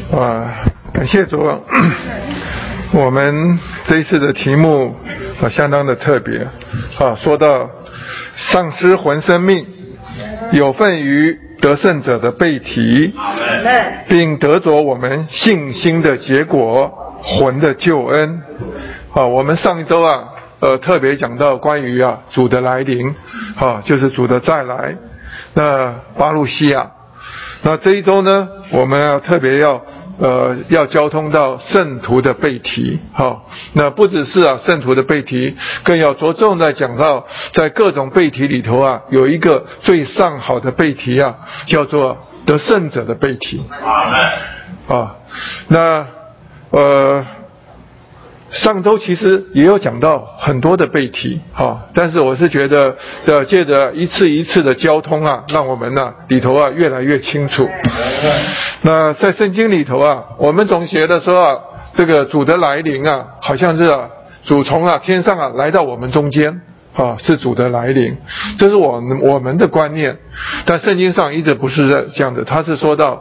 感谢主。我们这一次的题目相当的特别说到丧失魂生命，有份于得胜者的被提，并得着我们信心的结果，魂的救恩。我们上一周特别讲到关于主的来临，就是主的再来，那巴路西亚。那这一周呢，我们特别要交通到圣徒的被提。那不只是圣徒的被提，更要着重的讲到在各种被提里头有一个最上好的被提叫做得胜者的被提。那上周其实也有讲到很多的被提，但是我是觉得借着一次一次的交通让我们里头越来越清楚。那在圣经里头我们总觉得说这个主的来临好像是主从天上来到我们中间，是主的来临，这是我们的观念。但圣经上一直不是这样的，他是说到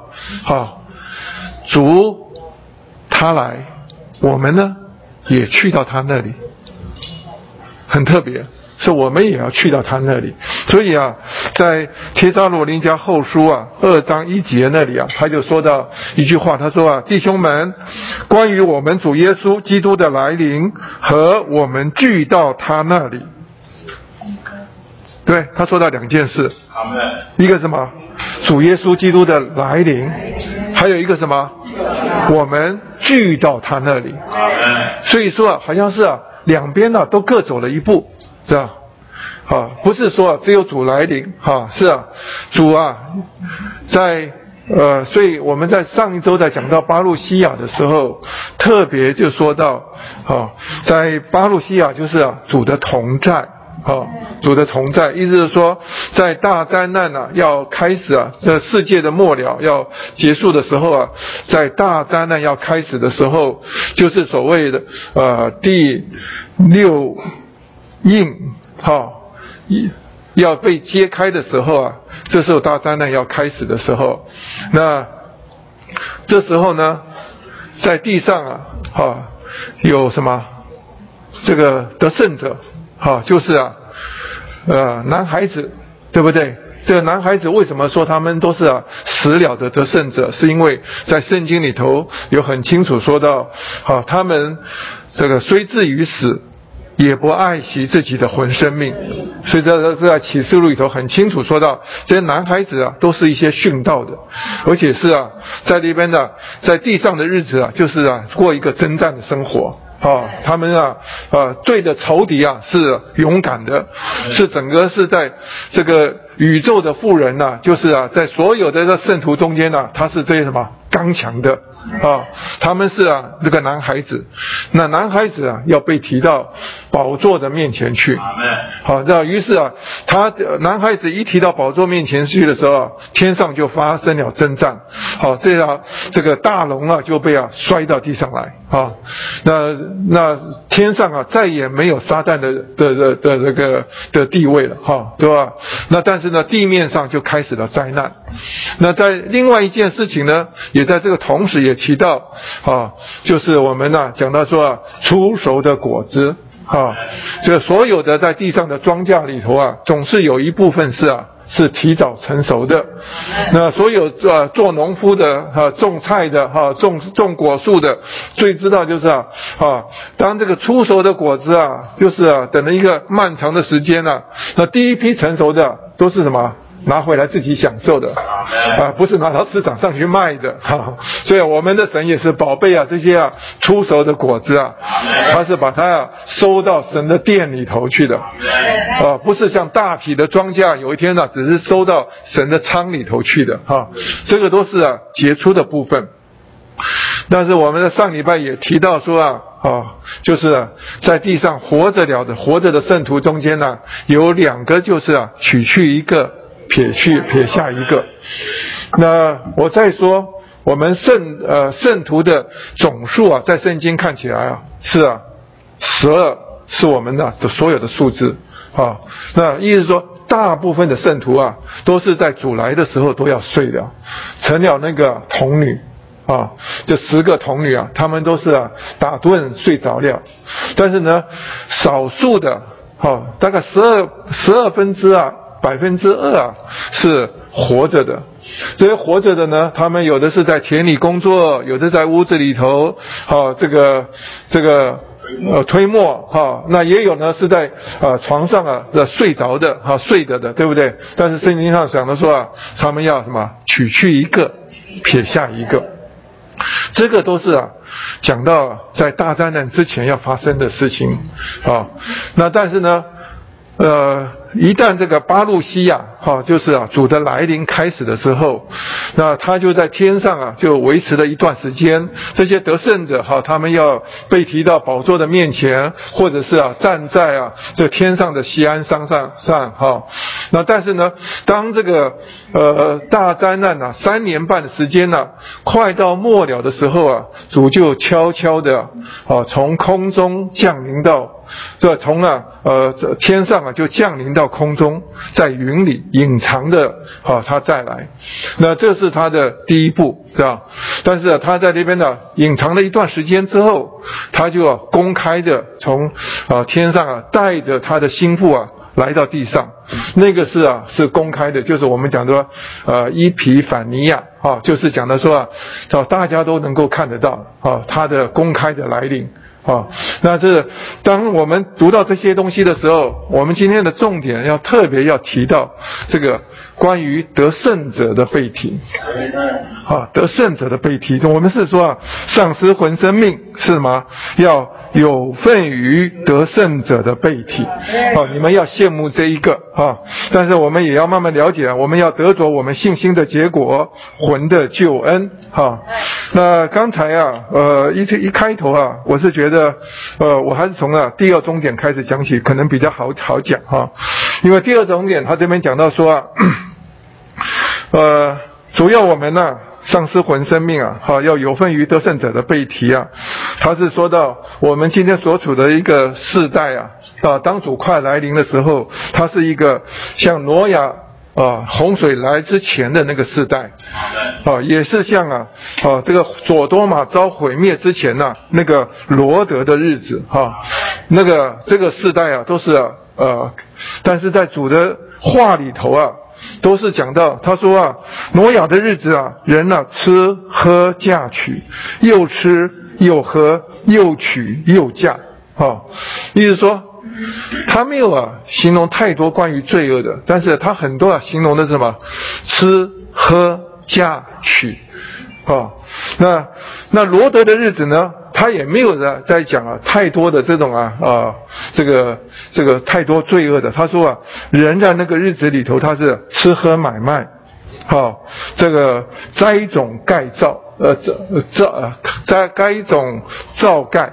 主他来，我们呢也去到他那里，很特别，是我们也要去到他那里。所以在帖撒罗尼迦后书2章1节那里他就说到一句话，他说弟兄们，关于我们主耶稣基督的来临和我们聚到他那里。对，他说到两件事，一个什么？主耶稣基督的来临，还有一个什么？我们聚到他那里。所以说好像是两边都各走了一步，是吧？不是说只有主来临，是主在所以我们在上一周在讲到巴路西亚的时候，特别就说到在巴路西亚就是主的同在。主的同在，意思是说在大灾难要开始这世界的末了要结束的时候在大灾难要开始的时候，就是所谓的第六印要被揭开的时候这时候大灾难要开始的时候，那这时候呢在地上有什么？这个得胜者就是男孩子，对不对？这个男孩子为什么说他们都是死了的得胜者？是因为在圣经里头有很清楚说到他们这个虽至于死，也不爱惜自己的魂生命。所以这在启示录里头很清楚说到，这些男孩子都是一些殉道的，而且是在那边在地上的日子就是过一个征战的生活。他们对的仇敌是勇敢的，是整个是在这个宇宙的妇人就是在所有的圣徒中间他是这些什么刚强的他们是这个男孩子。那男孩子要被提到宝座的面前去。于是他男孩子一提到宝座面前去的时候，天上就发生了征战。这个大龙就被摔到地上来。那天上再也没有撒旦的地位了对吧？那但是呢地面上就开始了灾难。那在另外一件事情呢，也在这个同时也提到就是我们讲到说出熟的果子这个所有的在地上的庄稼里头总是有一部分是提早成熟的。那所有做农夫的种菜的种果树的，最知道就是当这个出熟的果子就是等了一个漫长的时间那第一批成熟的都是什么？拿回来自己享受的不是拿到市场上去卖的所以我们的神也是宝贝这些出熟的果子他是把它收到神的殿里头去的不是像大批的庄稼有一天只是收到神的仓里头去的这个都是杰出的部分。但是我们的上礼拜也提到说就是在地上活着的圣徒中间有两个就是取去一个，撇下一个。那我再说我们圣徒的总数在圣经看起来是12是我们的所有的数字那意思是说大部分的圣徒都是在主来的时候都要睡了，成了那个童女这10个童女啊，她们都是打盹睡着了。但是呢，少数的大概12%是活着的。这些活着的呢，他们有的是在田里工作，有的在屋子里头这个推磨那也有呢是在床上睡着的睡着的，对不对？但是圣经上讲的说他们要什么？取去一个，撇下一个。这个都是讲到在大灾难之前要发生的事情那但是呢一旦这个巴路西亚就是主的来临开始的时候，那他就在天上就维持了一段时间。这些得胜者他们要被提到宝座的面前，或者是站在这天上的锡安山上那但是呢，当这个大灾难3年半的时间快到末了的时候主就悄悄的从空中降临到从天上就降临到空中，在云里隐藏的他再来。那这是他的第一步，是吧？但是他在那边隐藏了一段时间之后，他就公开的从天上带着他的心腹来到地上。那个是公开的，就是我们讲的伊皮反尼亚就是讲的说大家都能够看得到他的公开的来临。那当我们读到这些东西的时候，我们今天的重点特别要提到这个关于得胜者的被提得胜者的被提。我们是说丧失魂生命是吗？要有份于得胜者的被提你们要羡慕这一个但是我们也要慢慢了解我们要得着我们信心的结果，魂的救恩那刚才一开头我是觉得我还是从第二重点开始讲起，可能比较好讲因为第二重点他这边讲到说主要我们丧失魂生命要有份于得胜者的被提他是说到我们今天所处的一个世代当主快来临的时候，它是一个像挪亚洪水来之前的那个世代也是像这个所多玛遭毁灭之前那个罗得的日子那个这个世代都是但是在主的话里头都是讲到他说挪亚的日子人吃喝嫁娶，又吃又喝又娶又嫁意思说他没有形容太多关于罪恶的，但是他很多形容的是什么？吃喝嫁娶那罗得的日子呢，他也没有在讲太多的这种这个太多罪恶的。他说人在那个日子里头，他是吃喝买卖这个栽种盖造栽种造盖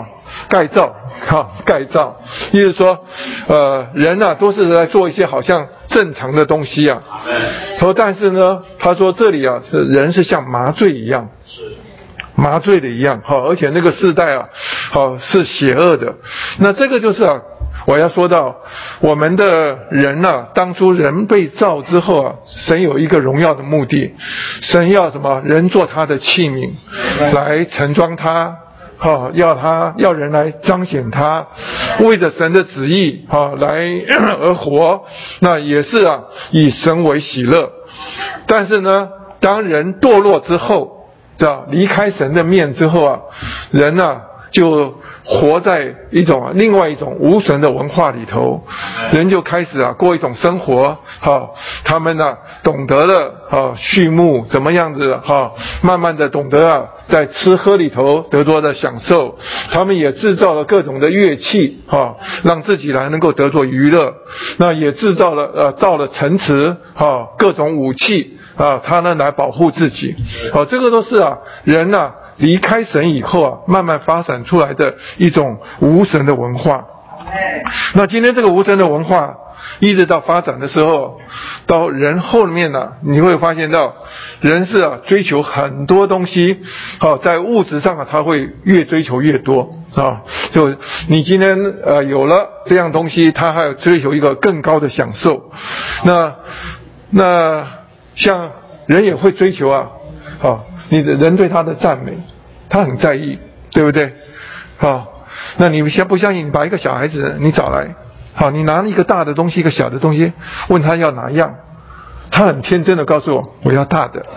盖造意思说人都是在做一些好像正常的东西但是呢他说这里是人是像麻醉一样，麻醉的一样而且那个世代是邪恶的。那这个就是我要说到我们的人当初人被造之后神有一个荣耀的目的，神要什么？人做他的器皿来盛装他要人来彰显他，为着神的旨意来而活，那也是以神为喜乐。但是呢当人堕落之后离开神的面之后人就活在另外一种无神的文化里头，人就开始过一种生活他们懂得了畜牧怎么样子慢慢的懂得在吃喝里头得着的享受，他们也制造了各种的乐器让自己来能够得着娱乐，那也造了城池各种武器他呢来保护自己这个都是人离开神以后慢慢发展出来的一种无神的文化。那今天这个无神的文化一直到发展的时候，到人后面你会发现到人是追求很多东西在物质上他会越追求越多就你今天有了这样东西，他还要追求一个更高的享受。那像人也会追求你的人对他的赞美，他很在意，对不对？那你不相信，你把一个小孩子你找来，你拿一个大的东西一个小的东西，问他要哪一样，他很天真的告诉我要大的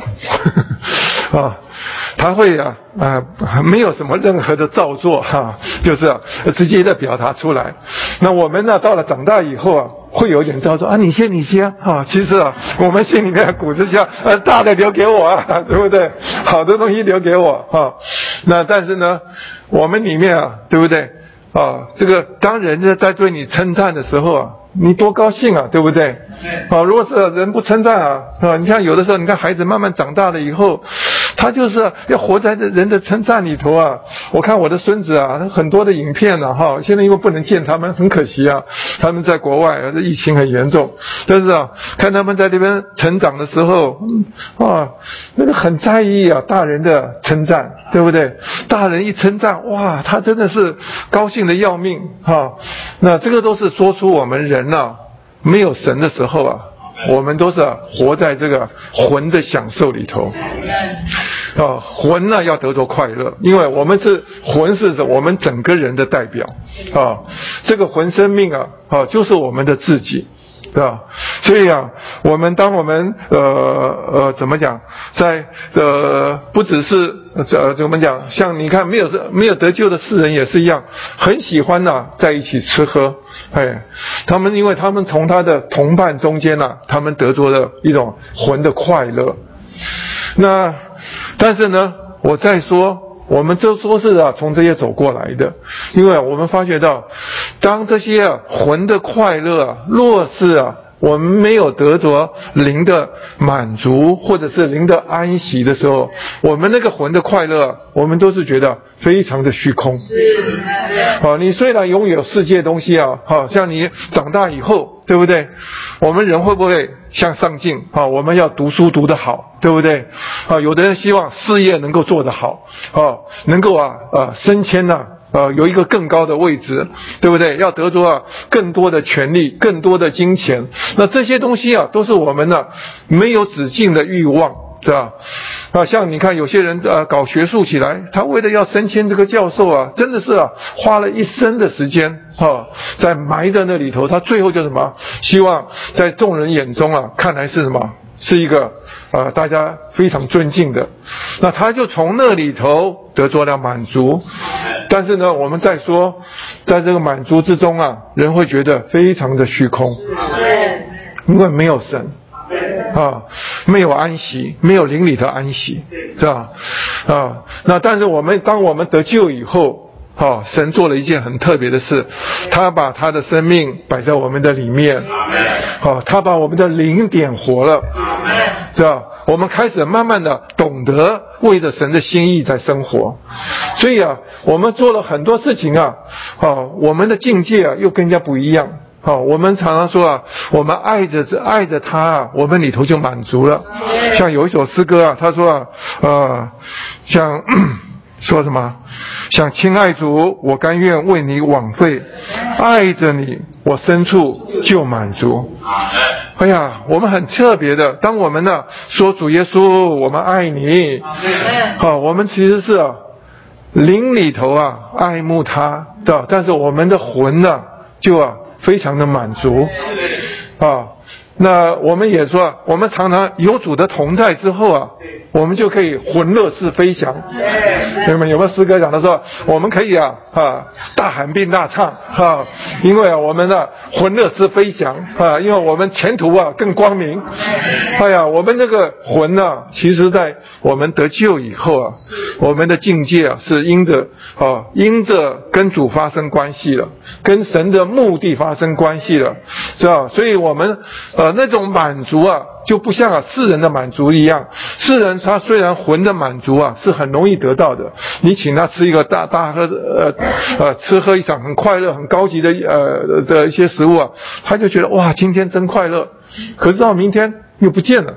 他会没有什么任何的造作就是直接的表达出来。那我们呢，到了长大以后会有点造作你先其实我们心里面骨子下大的留给我对不对？好的东西留给我那但是呢，我们里面对不对这个当人在对你称赞的时候你多高兴对不对？如果是人不称赞你像有的时候，你看孩子慢慢长大了以后，他就是要活在人的称赞里头我看我的孙子很多的影片现在因为不能见他们，很可惜他们在国外疫情很严重，但是看他们在这边成长的时候那个很在意大人的称赞，对不对？大人一称赞，哇，他真的是高兴的要命那这个都是说出我们人没有神的时候我们都是活在这个魂的享受里头魂要得着快乐，因为我们魂是我们整个人的代表这个魂生命就是我们的自己所以当我们怎么讲，在不只是怎么讲，像你看没有得救的世人也是一样，很喜欢在一起吃喝他们因为他们从他的同伴中间他们得着了一种魂的快乐。那但是呢，我再说我们就说是从这些走过来的，因为我们发觉到当这些魂的快乐若是我们没有得着灵的满足或者是灵的安息的时候，我们那个魂的快乐我们都是觉得非常的虚空你虽然拥有世界东西像你长大以后，对不对？我们人会不会向上进我们要读书读得好，对不对？有的人希望事业能够做得好能够升迁有一个更高的位置，对不对？要得着更多的权利，更多的金钱。那这些东西都是我们没有止境的欲望，对吧？像你看有些人搞学术起来，他为了要升迁这个教授真的是花了一生的时间在埋在那里头，他最后就什么？希望在众人眼中看来是什么？是一个大家非常尊敬的，那他就从那里头得着了满足。但是呢，我们再说，在这个满足之中人会觉得非常的虚空，因为没有神没有安息，没有灵里的安息，是吧？那但是当我们得救以后神做了一件很特别的事，他把他的生命摆在我们的里面他把我们的灵点活了，是吧？我们开始慢慢的懂得为着神的心意在生活，所以我们做了很多事情我们的境界又跟人家不一样我们常常说我们爱着他我们里头就满足了。像有一首诗歌他说像说什么？像亲爱主，我甘愿为你枉费，爱着你，我深处就满足。哎呀，我们很特别的，当我们说主耶稣，我们爱你，我们其实是灵里头爱慕他的，但是我们的魂就非常的满足那我们也说，我们常常有主的同在之后我们就可以魂乐似飞翔。有没有诗歌讲的说，我们可以大喊并大唱因为我们魂乐似飞翔因为我们前途更光明。哎呀，我们这个魂其实在我们得救以后我们的境界是因着跟主发生关系了，跟神的目的发生关系了，是吧？所以我们那种满足就不像世人的满足一样。世人他虽然魂的满足是很容易得到的，你请他吃一个大喝吃喝一场很快乐很高级的一些食物他就觉得哇今天真快乐，可是到明天又不见了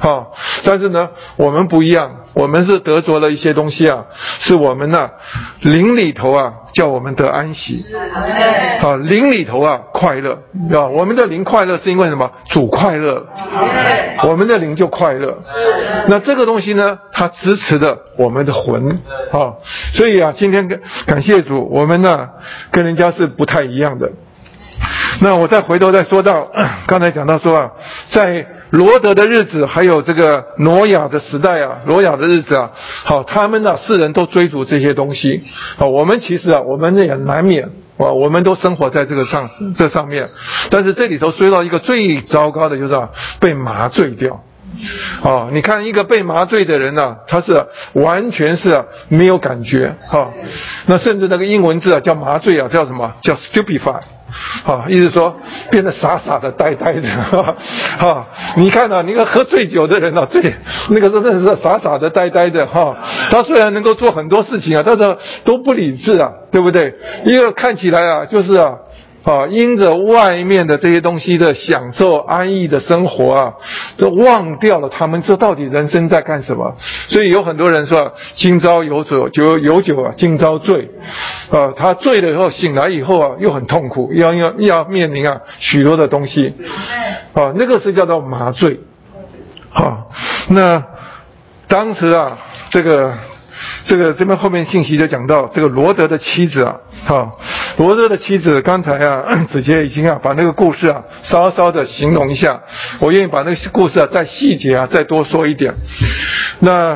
但是呢，我们不一样，我们是得着了一些东西啊，是我们灵里头啊，叫我们得安息。灵里头啊快乐啊，我们的灵快乐是因为什么？主快乐，我们的灵就快乐。那这个东西呢，它支持的我们的魂所以啊，今天感谢主，我们跟人家是不太一样的。那我再回头再说到刚才讲到说啊，在罗德的日子，还有这个挪亚的时代啊，挪亚的日子啊，他们世人都追逐这些东西我们其实我们也难免我们都生活在这上面，但是这里头说到一个最糟糕的就是被麻醉掉。你看一个被麻醉的人他是完全是没有感觉那甚至那个英文字叫麻醉叫什么？叫 stupefy。意思说变得傻傻的呆呆的你看你看喝醉酒的人那个真的是傻傻的呆呆的他虽然能够做很多事情但是都不理智对不对？一个看起来就是因着外面的这些东西的享受安逸的生活都忘掉了他们这到底人生在干什么。所以有很多人说今朝有酒今朝醉他醉了以后醒来以后又很痛苦，要面临许多的东西那个是叫做麻醉那当时这边后面信息就讲到这个罗德的妻子罗德的妻子刚才子杰已经把那个故事稍稍的形容一下，我愿意把那个故事再细节再多说一点。那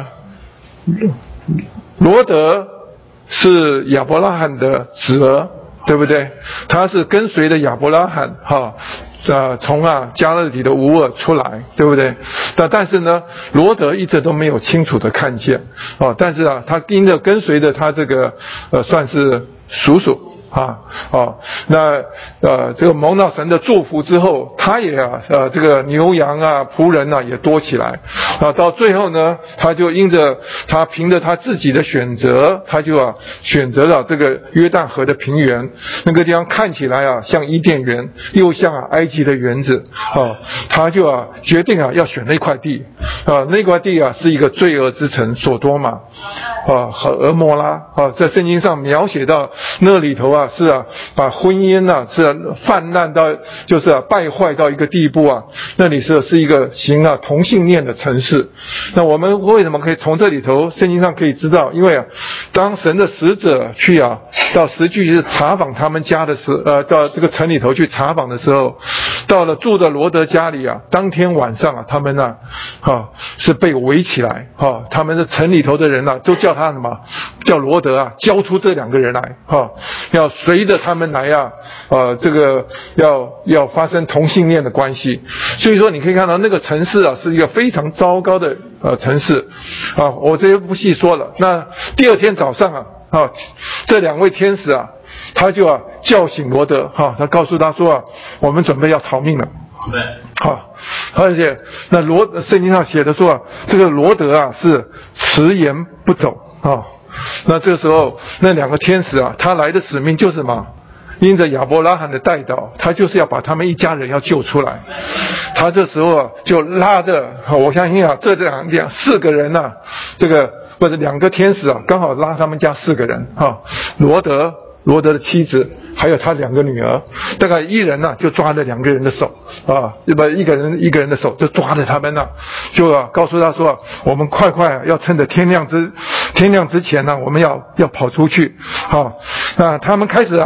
罗德是亚伯拉罕的侄儿，对不对？他是跟随着亚伯拉罕从加勒底的乌尔出来，对不对？但是呢，罗德一直都没有清楚的看见但是他因着跟随着他这个算是叔叔那这个蒙到神的祝福之后，他也这个牛羊仆人也多起来到最后呢，他就凭着他自己的选择，他就选择了这个约旦河的平原，那个地方看起来像伊甸园，又像埃及的园子他就决定要选那块地那块地是一个罪恶之城索多玛和俄摩拉在圣经上描写到那里头是把婚姻是泛滥到就是败坏到一个地步那里是一个行同性恋的城市。那我们为什么可以从这里头圣经上可以知道？因为当神的使者去到实际去查访他们家的时到这个城里头去查访的时候，到了住的罗德家里当天晚上他们是被围起来他们的城里头的人都叫他什么？叫罗德交出这两个人来要随着他们来这个要发生同性恋的关系。所以说你可以看到那个城市是一个非常糟糕的城市我这些不细说了。那第二天早上这两位天使他就叫醒罗德他告诉他说我们准备要逃命了。对而且那圣经上写的说这个罗德是迟延不走那这个时候那两个天使他来的使命就是什么？因着亚伯拉罕的代祷，他就是要把他们一家人要救出来。他这时候就拉着我相信这四个人这个或者两个天使刚好拉他们家四个人罗德的妻子还有他两个女儿，大概一人就抓着两个人的手一个人的手就抓着他们就告诉他说我们快要趁着天亮之前我们要跑出去那他们开始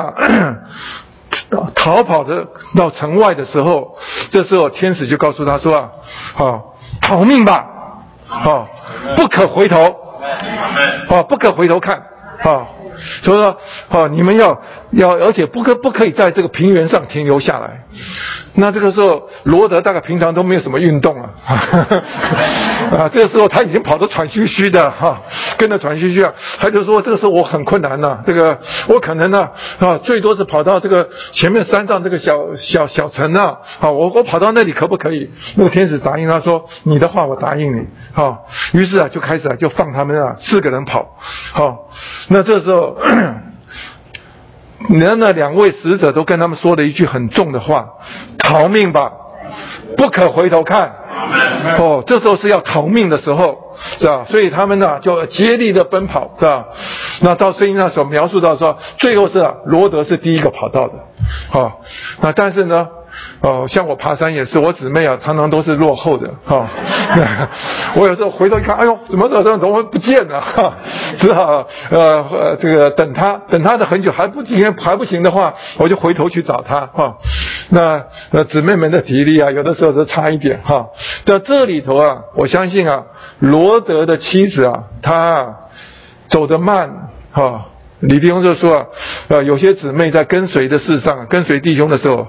逃跑的到城外的时候，这时候天使就告诉他说逃命吧不可回头不可回头看所以说你们要而且不可以在这个平原上停留下来。那这个时候罗德大概平常都没有什么运动这个时候他已经跑得喘吁吁的跟着喘吁吁他就说这个时候我很困难这个我可能最多是跑到这个前面山上这个小城我跑到那里可不可以？那个天使答应他说你的话我答应你于是就开始就放他们四个人跑那这时候那两位使者都跟他们说了一句很重的话：逃命吧，不可回头看这时候是要逃命的时候，是吧？所以他们呢就竭力的奔跑，是吧？那到圣经上所描述到说，最后是罗德是第一个跑到的，那但是呢，像我爬山也是，我姊妹常常都是落后的，我有时候回头一看，哎呦，怎么会不见了？只好这个等他的很久还不行的话，我就回头去找他，那姊妹们的体力有的时候就差一点，在这里头我相信罗德的妻子她走得慢，李弟兄就说有些姊妹在跟随的事上，跟随弟兄的时候，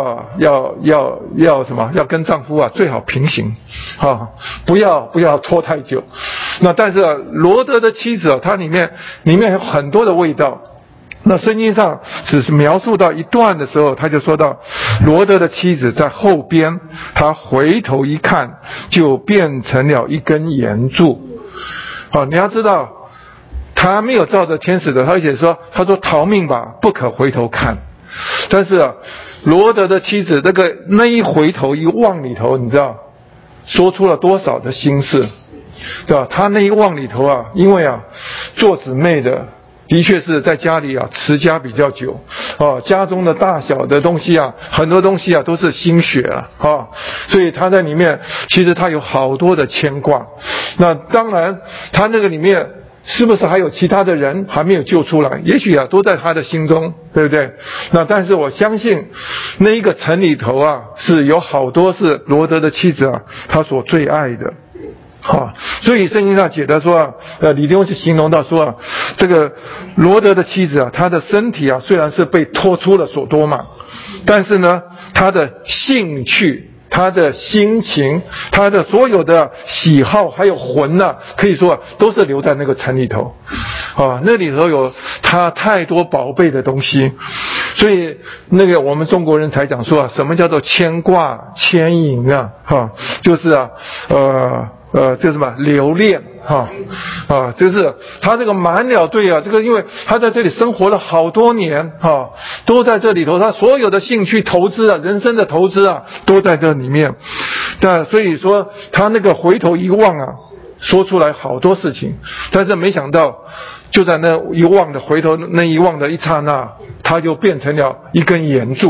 要什么？要跟丈夫最好平行，不要拖太久。那但是罗德的妻子她里面有很多的味道。那圣经上只是描述到一段的时候，他就说到罗德的妻子在后边，他回头一看，就变成了一根岩柱。你要知道。他没有照着天使的，而且他说逃命吧，不可回头看。但是罗德的妻子那一回头一望里头，你知道说出了多少的心事，对吧？他那一望里头因为做姊妹的确是在家里持家比较久，家中的大小的东西很多东西都是心血所以他在里面其实他有好多的牵挂。那当然他那个里面是不是还有其他的人还没有救出来？也许都在他的心中，对不对？那但是我相信那一个城里头是有好多是罗德的妻子他所最爱的。所以圣经上写的说李弟兄是形容到说这个罗德的妻子他的身体虽然是被拖出了所多玛，但是呢他的兴趣，他的心情，他的所有的喜好还有魂可以说都是留在那个城里头那里头有他太多宝贝的东西。所以我们中国人才讲说什么叫做牵挂牵引就是这什么留恋就是他这个满了对这个因为他在这里生活了好多年都在这里头，他所有的兴趣投资人生的投资都在这里面。那所以说他那个回头一望说出来好多事情，但是没想到就在那一望的回头那一望的一刹那，他就变成了一根岩柱。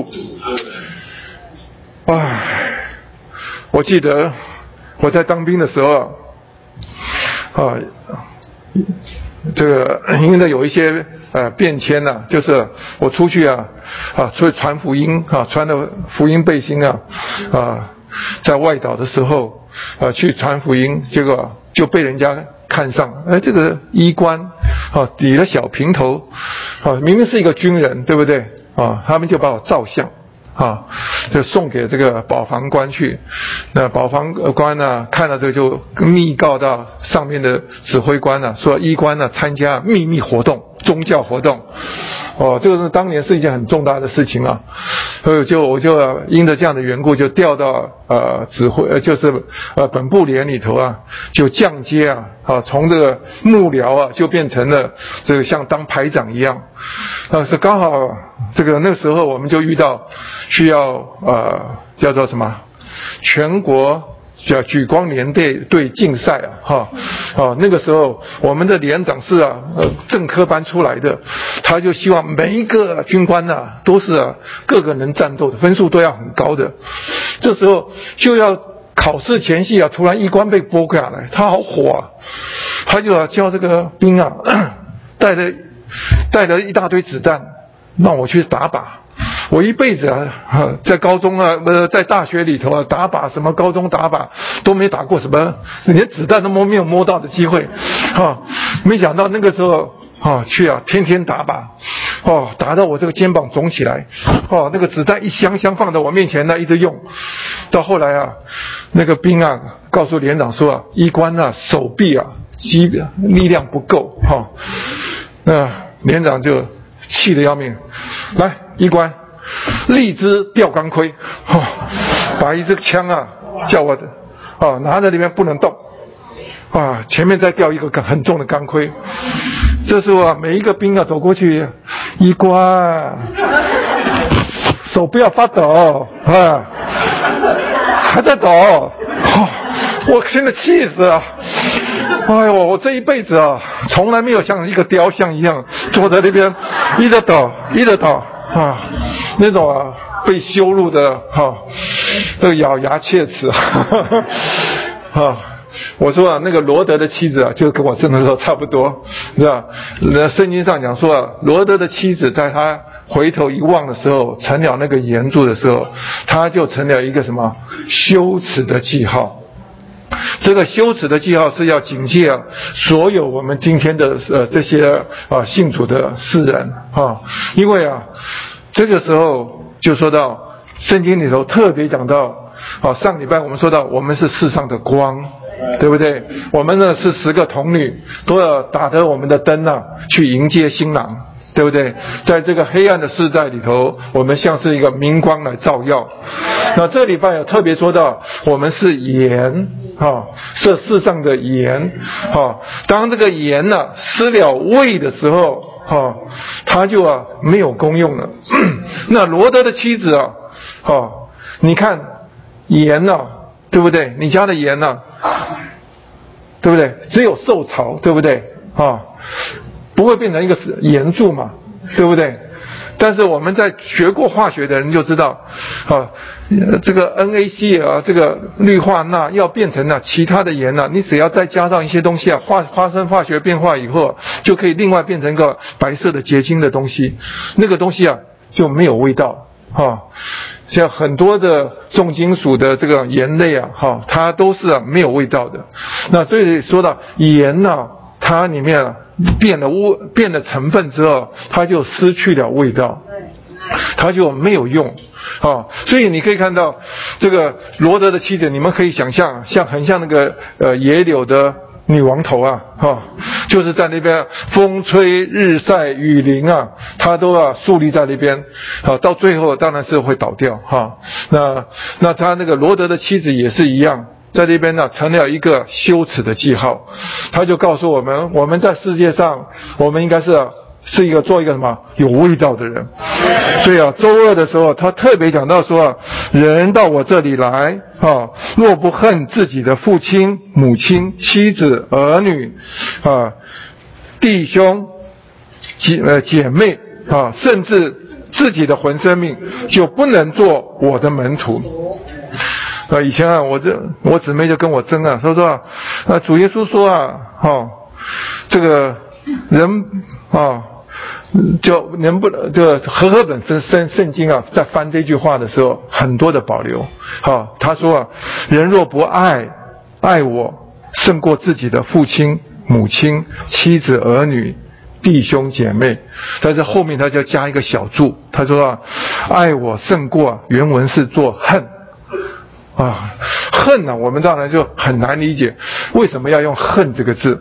我记得我在当兵的时候这个因为有一些变迁就是我出去所以传福音穿的福音背心在外岛的时候去传福音，结果就被人家看上，这个衣冠抵了小平头明明是一个军人，对不对他们就把我照相就送给这个保防官去。那保防官看到这个就密告到上面的指挥官说医官参加秘密活动，宗教活动。这个是当年是一件很重大的事情所以我就因着这样的缘故，就调到指挥就是本部连里头就降阶从这个幕僚就变成了这个像当排长一样。是刚好这个那个时候我们就遇到需要叫做什么全国叫举光联队竞赛那个时候我们的连长是正科班出来的，他就希望每一个军官都是各个能战斗的，分数都要很高的。这时候就要考试前夕突然一关被拨下来，他好火他就要叫这个兵带着一大堆子弹让我去打靶。我一辈子在高中在大学里头打靶什么高中打靶都没打过什么，连子弹都没有摸到的机会没想到那个时候去天天打靶打到我这个肩膀肿起来那个子弹一箱箱放在我面前一直用。到后来那个兵告诉连长说医官手臂力量不够连长就气得要命，来医官立支吊钢盔把一支枪叫我拿在里面不能动前面再吊一个很重的钢盔。这时候每一个兵走过去，医官手不要发抖还在抖我现在气死了！哎呦，我这一辈子啊，从来没有像一个雕像一样坐在那边，一直抖啊，那种啊被羞辱的这个咬牙切齿啊。我说啊，那个罗德的妻子啊，就跟我这个时候差不多，是吧？那圣经上讲说啊，罗德的妻子在他回头一望的时候，成了那个岩柱的时候，他就成了一个什么羞耻的记号。这个羞耻的记号是要警戒啊，所有我们今天的这些信主的世人啊，因为啊，这个时候就说到圣经里头特别讲到上礼拜我们说到我们是世上的光，对不对？我们呢是10个童女，都要打着我们的灯啊，去迎接新郎，对不对？在这个黑暗的世代里头，我们像是一个明光来照耀。那这礼拜有特别说到，我们是盐是世上的盐当这个盐呢失了味的时候它就没有功用了。那罗德的妻子你看盐对不对？你家的盐对不对？只有受潮，对不对不会变成一个盐柱嘛，对不对？但是我们在学过化学的人就知道这个 NaCl 这个氯化钠要变成其他的盐你只要再加上一些东西发生化学变化以后，就可以另外变成一个白色的结晶的东西，那个东西就没有味道像很多的重金属的这个盐类它都是没有味道的。那所以说到盐它里面变了成分之后，它就失去了味道，它就没有用所以你可以看到这个罗德的妻子，你们可以想象很像那个野柳的女王头就是在那边风吹日晒雨淋她都竖立在那边到最后当然是会倒掉那他那个罗德的妻子也是一样，在那边成了一个羞耻的记号。他就告诉我们，我们在世界上我们应该是一个做一个什么有味道的人。所以周二的时候他特别讲到说人到我这里来若不恨自己的父亲母亲妻子儿女弟兄姐妹甚至自己的魂生命，就不能做我的门徒。以前我姊妹就跟我争说主耶稣说这个人就能不能这个和合本圣经在翻这句话的时候很多的保留他说人若不爱我胜过自己的父亲母亲妻子儿女弟兄姐妹，但是后面他就加一个小注，他说爱我胜过原文是做恨恨我们当然就很难理解为什么要用恨这个字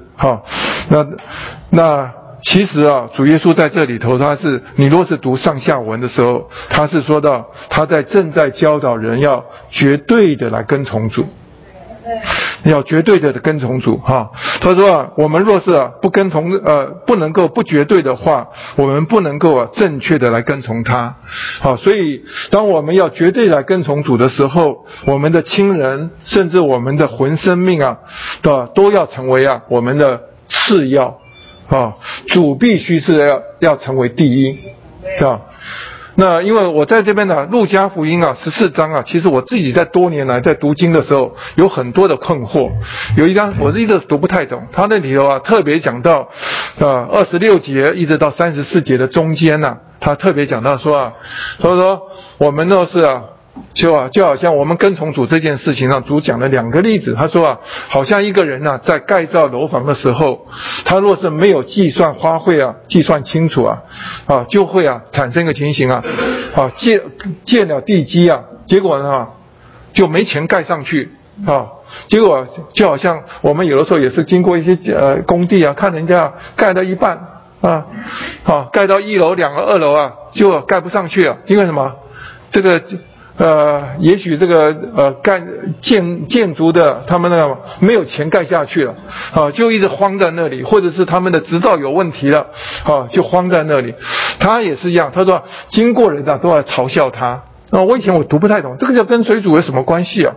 那其实主耶稣在这里头你若是读上下文的时候，他是说到他正在教导人要绝对的来跟从主，要绝对的跟从主他说我们若是不跟从不能够不绝对的话，我们不能够正确的来跟从他所以当我们要绝对来跟从主的时候，我们的亲人甚至我们的魂生命都要成为我们的次要主必须是要成为第一那因为我在这边路加福音14章其实我自己在多年来在读经的时候有很多的困惑。有一章我是一直读不太懂，他那里头特别讲到26节一直到34节的中间他特别讲到说说我们都是就好像我们跟从主这件事情上，主讲了2个例子。他说好像一个人在盖造楼房的时候，他若是没有计算花费计算清楚就会产生一个情形建了地基结果就没钱盖上去结果就好像我们有的时候也是经过一些工地看人家盖到一半盖到1楼2楼2楼就盖不上去因为什么？这个也许这个建筑的他们没有钱盖下去了就一直荒在那里，或者是他们的执照有问题了就荒在那里。他也是一样，他说经过人都要嘲笑他我以前我读不太懂，这个叫跟随主有什么关系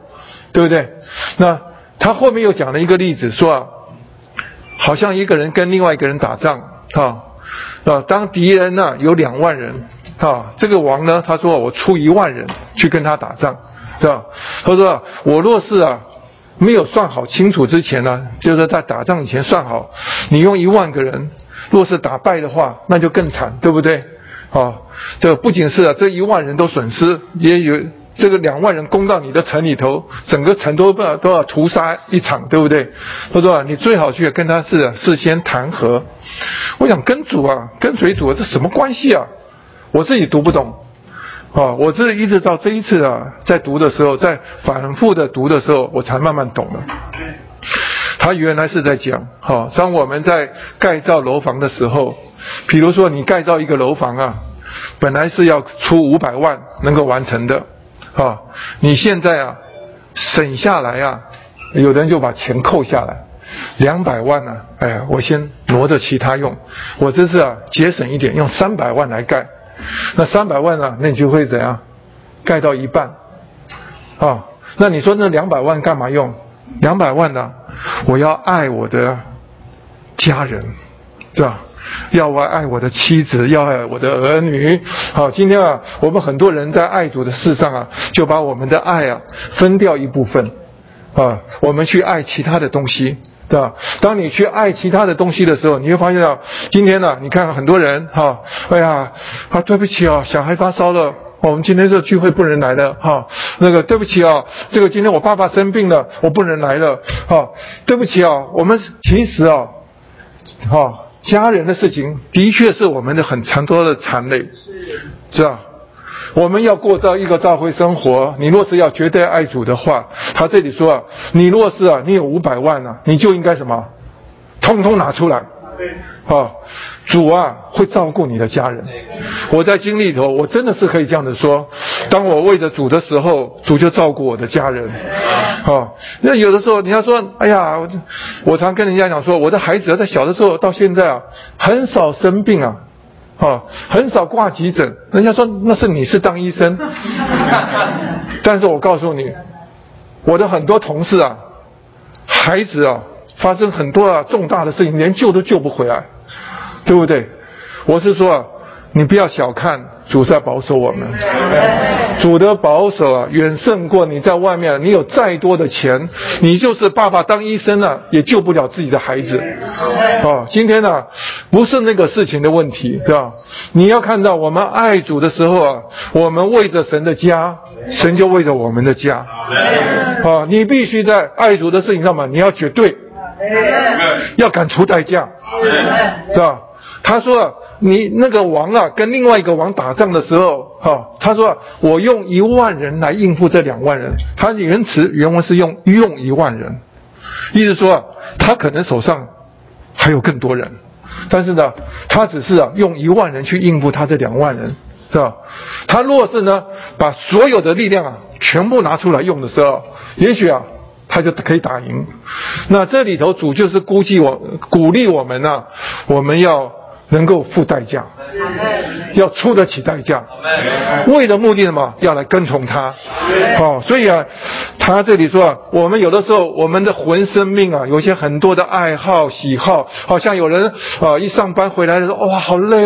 对不对？那他后面又讲了一个例子，说好像一个人跟另外一个人打仗当敌人呢有2万人这个王呢，他说我出1万人去跟他打仗，是吧？他说我若是没有算好清楚之前呢，就是在打仗以前算好，你用1万个人，若是打败的话，那就更惨，对不对？这不仅是这1万人都损失，也有这个2万人攻到你的城里头，整个城都要屠杀一场，对不对？他说你最好去跟他事先谈和。我想跟随主这什么关系啊？我自己读不懂我是一直到这一次在读的时候，在反复的读的时候，我才慢慢懂了。他原来是在讲当我们在盖造楼房的时候，比如说你盖造一个楼房本来是要出500万能够完成的你现在省下来有的人就把钱扣下来200万我先挪着其他用，我这次节省一点，用300万来盖。那300万那你就会怎样？盖到一半那你说那200万干嘛用？200万呢？我要爱我的家人，是吧？要我爱我的妻子，要爱我的儿女。今天我们很多人在爱主的事上就把我们的爱分掉一部分我们去爱其他的东西，对吧？当你去爱其他的东西的时候，你会发现今天你看很多人对不起小孩发烧了，我们今天这聚会不能来了那个对不起这个今天我爸爸生病了，我不能来了对不起我们其实家人的事情的确是我们的很多的残累，是吧？我们要过一个教会生活，你若是要绝对爱主的话，他这里说你若是你有500万你就应该什么？通通拿出来主会照顾你的家人。我在经历里头，我真的是可以这样子说，当我为着主的时候，主就照顾我的家人那有的时候你要说哎呀，我常跟人家讲说，我的孩子在小的时候到现在很少生病很少挂急诊。人家说那是你是当医生但是我告诉你，我的很多同事孩子发生很多重大的事情，连救都救不回来，对不对？我是说你不要小看主是要保守我们，主的保守远胜过你在外面你有再多的钱，你就是爸爸当医生也救不了自己的孩子今天不是那个事情的问题，对吧？你要看到我们爱主的时候我们为着神的家，神就为着我们的家你必须在爱主的事情上你要绝对要敢出代价，是吧？他说你那个王跟另外一个王打仗的时候他说我用1万人来应付这2万人。他原文是用1万人，意思说他可能手上还有更多人，但是呢他只是用1万人去应付他这2万人，是吧？他若是把所有的力量全部拿出来用的时候，也许他就可以打赢。那这里头主就是鼓励我们我们要能够付代价，要出得起代价，为的目的什么？要来跟从他所以他这里说我们有的时候我们的魂生命有些很多的爱好喜好，好像有人一上班回来的时候哇好累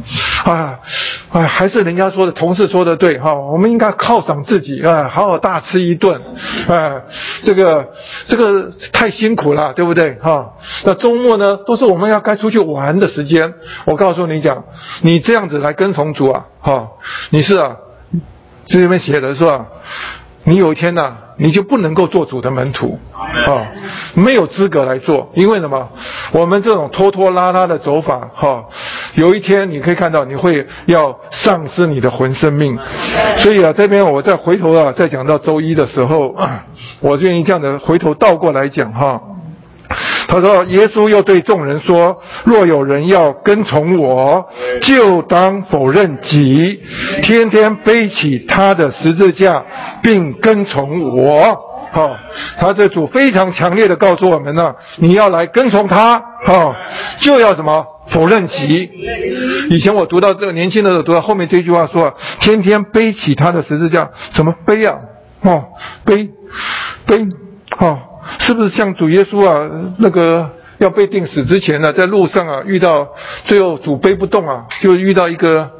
还是人家说的同事说的对我们应该犒赏自己好好大吃一顿这个太辛苦了，对不对那周末呢都是我们要该出去玩的时间。我告诉你讲，你这样子来跟从主你是这边写的说你有一天你就不能够做主的门徒没有资格来做。因为什么？我们这种拖拖拉拉的走法有一天你可以看到你会要丧失你的魂生命。所以这边我再回头再讲到周一的时候我愿意这样的回头倒过来讲他说耶稣又对众人说，若有人要跟从我，就当否认己，天天背起他的十字架并跟从我他这主非常强烈的告诉我们你要来跟从他就要什么？否认己。以前我读到这个年轻的时候读到后面这句话说天天背起他的十字架。什么背背，是不是像主耶稣啊，那个要被钉死之前呢，在路上啊遇到，最后主背不动啊，就遇到一个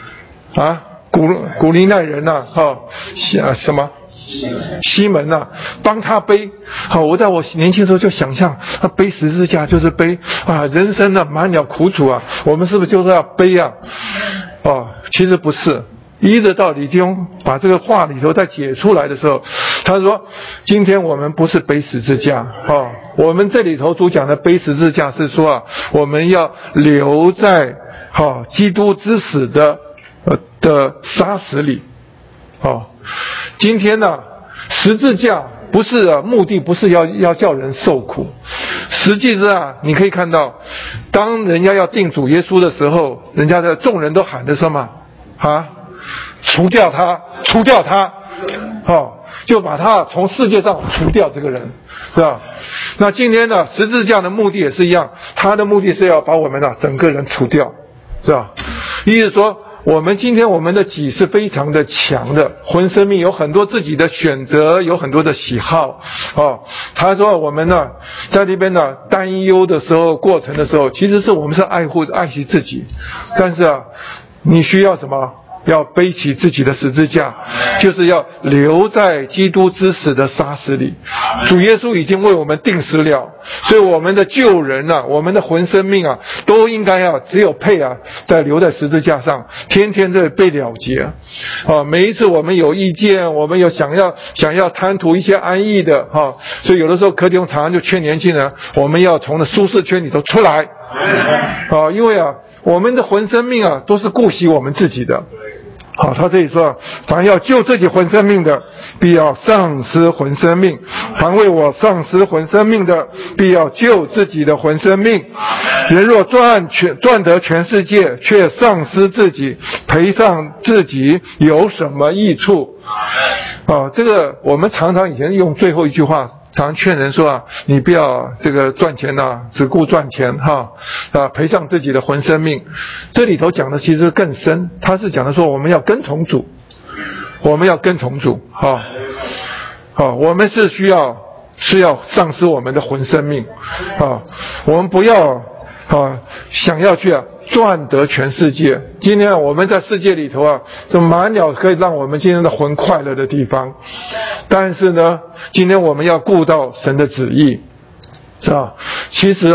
古利奈人呐，什么西门呐，帮他背。我在我年轻时候就想象，他背十字架就是背人生啊满了苦楚啊，我们是不是就是要背啊？其实不是。依着到李弟兄把这个话里头再解出来的时候，他说今天我们不是背十字架我们这里头主讲的背十字架是说我们要留在基督之死的杀死里今天呢十字架不是目的不是要叫人受苦，实际上你可以看到，当人家要定主耶稣的时候，人家的众人都喊的什么除掉他就把他从世界上除掉这个人，是吧？那今天呢十字架的目的也是一样，他的目的是要把我们整个人除掉，是吧？意思说我们今天我们的己是非常的强的，魂生命有很多自己的选择，有很多的喜好他说我们呢在那边呢担忧的时候，过程的时候，其实是我们是爱惜自己，但是你需要什么？要背起自己的十字架，就是要留在基督之死的杀死里。主耶稣已经为我们定死了，所以我们的救人我们的魂生命都应该只有配在留在十字架上，天天的被了结每一次我们有意见，我们有想要贪图一些安逸的所以有的时候柯弟兄常常就劝年轻人，我们要从舒适圈里头出来因为我们的魂生命都是顾惜我们自己的他这里说凡要救自己魂生命的，必要丧失魂生命；凡为我丧失魂生命的，必要救自己的魂生命。人若赚得全世界，却丧失自己，赔上自己，有什么益处？这个我们常常以前用最后一句话常劝人说你不要这个赚钱只顾赚钱赔上自己的魂生命。这里头讲的其实更深，他是讲的说我们要跟从主，我们要跟从主我们是需要丧失我们的魂生命我们不要想要去赚得全世界。今天我们在世界里头就满了可以让我们今天的魂快乐的地方，但是呢今天我们要顾到神的旨意，是吧？其实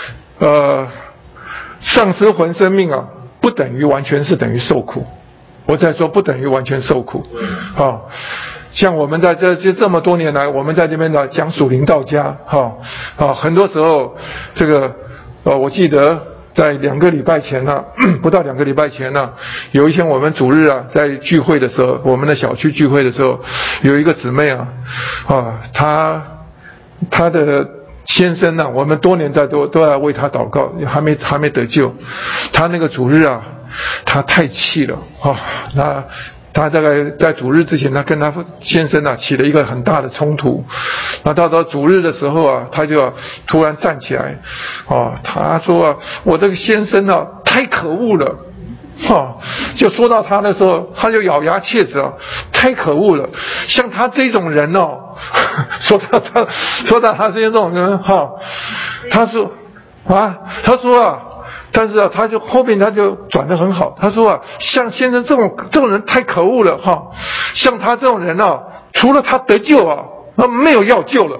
丧失魂生命不等于完全是等于受苦，我在说不等于完全受苦像我们在这么多年来，我们在这边讲属灵道家很多时候这个我记得在2个礼拜前不到2个礼拜前有一天我们主日在聚会的时候，我们的小区聚会的时候，有一个姊妹她的先生我们多年都要为他祷告，还没得救。他那个主日他太气了他大概在主日之前，他跟他先生起了一个很大的冲突。那到主日的时候他就突然站起来他说我这个先生太可恶了就说到他的时候，他就咬牙切齿太可恶了，像他这种人说到他这种人他说但是他就后面他就转得很好，他说像先生这种人太可恶了像他这种人除了他得救没有要救了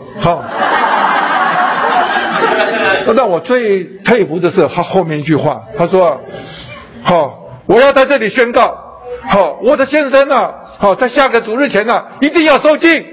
那我最佩服的是他后面一句话，他说我要在这里宣告我的先生在下个主日前一定要收禁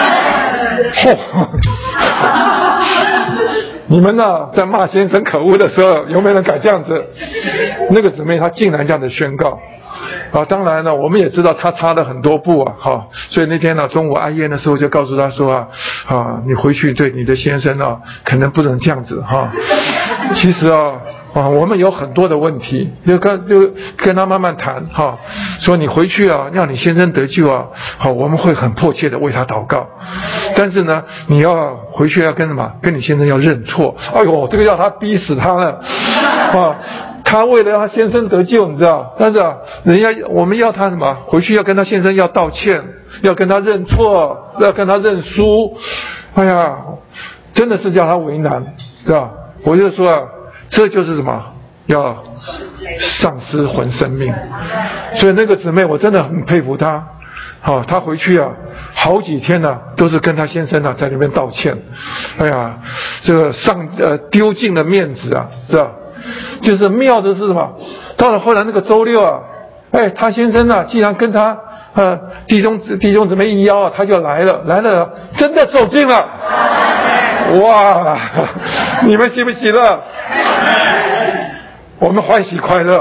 你们在骂先生可恶的时候，有没有人敢这样子？那个姊妹她竟然这样子宣告当然呢我们也知道她差了很多步所以那天中午哀宴的时候就告诉她说你回去对你的先生可能不能这样子其实我们有很多的问题，就跟他慢慢谈说你回去让你先生得救我们会很迫切的为他祷告，但是呢你要回去要跟你先生要认错。哎呦，这个要他逼死他了他为了他先生得救，你知道，但是我们要他什么？回去要跟他先生要道歉，要跟他认错，要跟他认输。哎呀，真的是叫他为难，知道？我就说这就是什么？要丧失魂生命。所以那个姊妹我真的很佩服她。她回去好几天都是跟她先生在那边道歉。哎呀，这个丢尽了面子知道？就是妙的是什么？到了后来那个周六他先生既然跟他弟兄姊妹一邀他就来了，真的走近了。哇，你们喜不喜乐？我们欢喜快乐。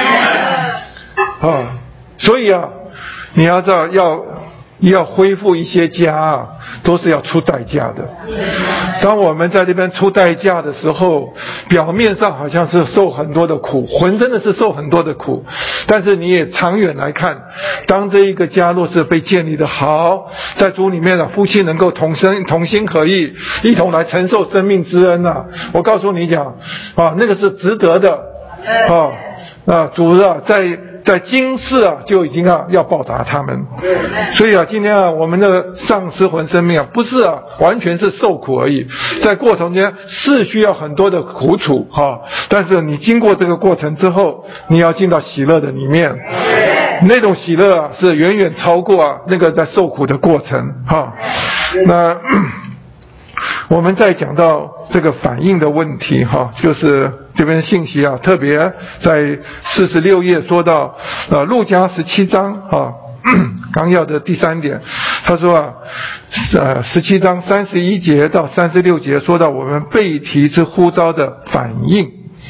所以你要知道要恢复一些家都是要出代价的。当我们在这边出代价的时候，表面上好像是受很多的苦，浑身的是受很多的苦，但是你也长远来看，当这一个家若是被建立的好，在主里面夫妻能够同心合意，一同来承受生命之恩我告诉你讲那个是值得的主在今世就已经要报答他们。所以今天我们的丧失魂生命不是完全是受苦而已，在过程间是需要很多的苦楚但是你经过这个过程之后，你要进到喜乐的里面，那种喜乐是远远超过那个在受苦的过程那我们再讲到这个反应的问题就是这边信息特别在46页说到路加17章纲要的第3点，他说17章31节到36节说到我们被提之呼召的反应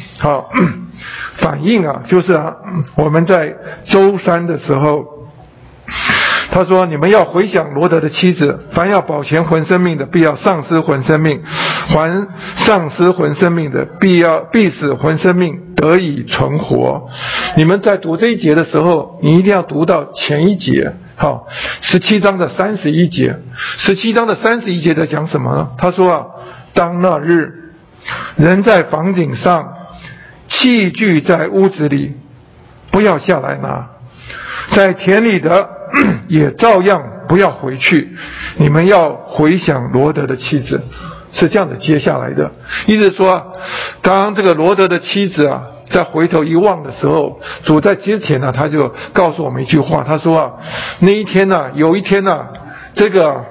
反应就是我们在周3的时候他说你们要回想罗得的妻子，凡要保全魂生命的必要丧失魂生命，还丧失魂生命的必使魂生命得以存活。你们在读这一节的时候，你一定要读到前一节17章的31节。17章的31节在讲什么呢？他说当那日人在房顶上，器具在屋子里，不要下来拿，在田里的也照样不要回去，你们要回想罗得的妻子。是这样的接下来的，意思说当这个罗得的妻子再回头一望的时候，主在之前他就告诉我们一句话，他说那一天有一天这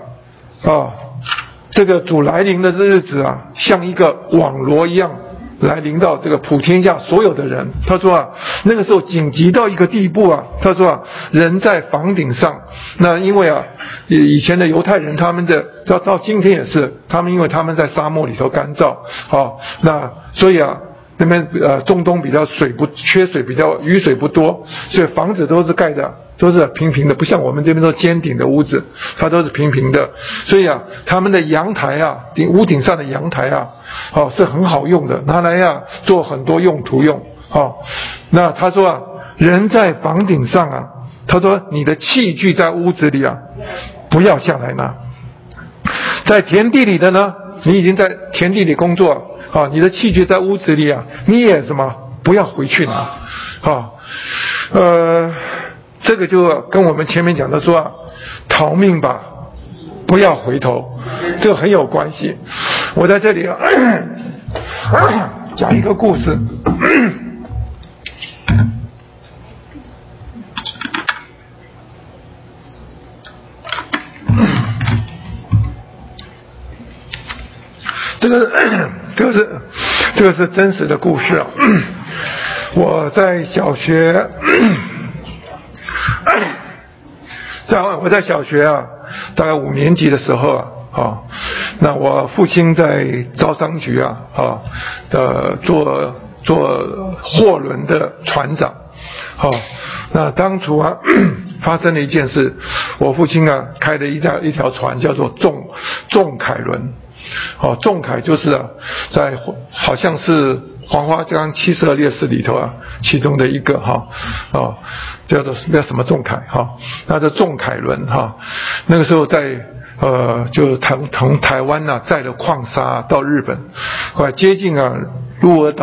个主来临的日子像一个网罗一样来临到这个普天下所有的人。他说那个时候紧急到一个地步他说人在房顶上。那因为以前的犹太人他们的到今天也是，他们因为他们在沙漠里头干燥那所以那边中东比较缺水，比较雨水不多，所以房子都是盖的都是平平的，不像我们这边都尖顶的屋子，它都是平平的。所以他们的阳台屋顶上的阳台是很好用的，拿来做很多用途用那他说人在房顶上他说你的器具在屋子里不要下来拿，在田地里的呢，你已经在田地里工作你的器具在屋子里你也什么不要回去拿这个就跟我们前面讲的说逃命吧，不要回头，这个很有关系。我在这里讲一个故事这个是真实的故事我在小学我在小学大概5年级的时候那我父亲在招商局做货轮的船长那当初发生了一件事，我父亲开的一条船叫做仲恺轮仲恺就是在好像是黄花岗72烈士里头其中的一个叫做什么仲恺那的仲恺轮那个时候在就从台湾载了矿砂到日本，后来接近鹿儿岛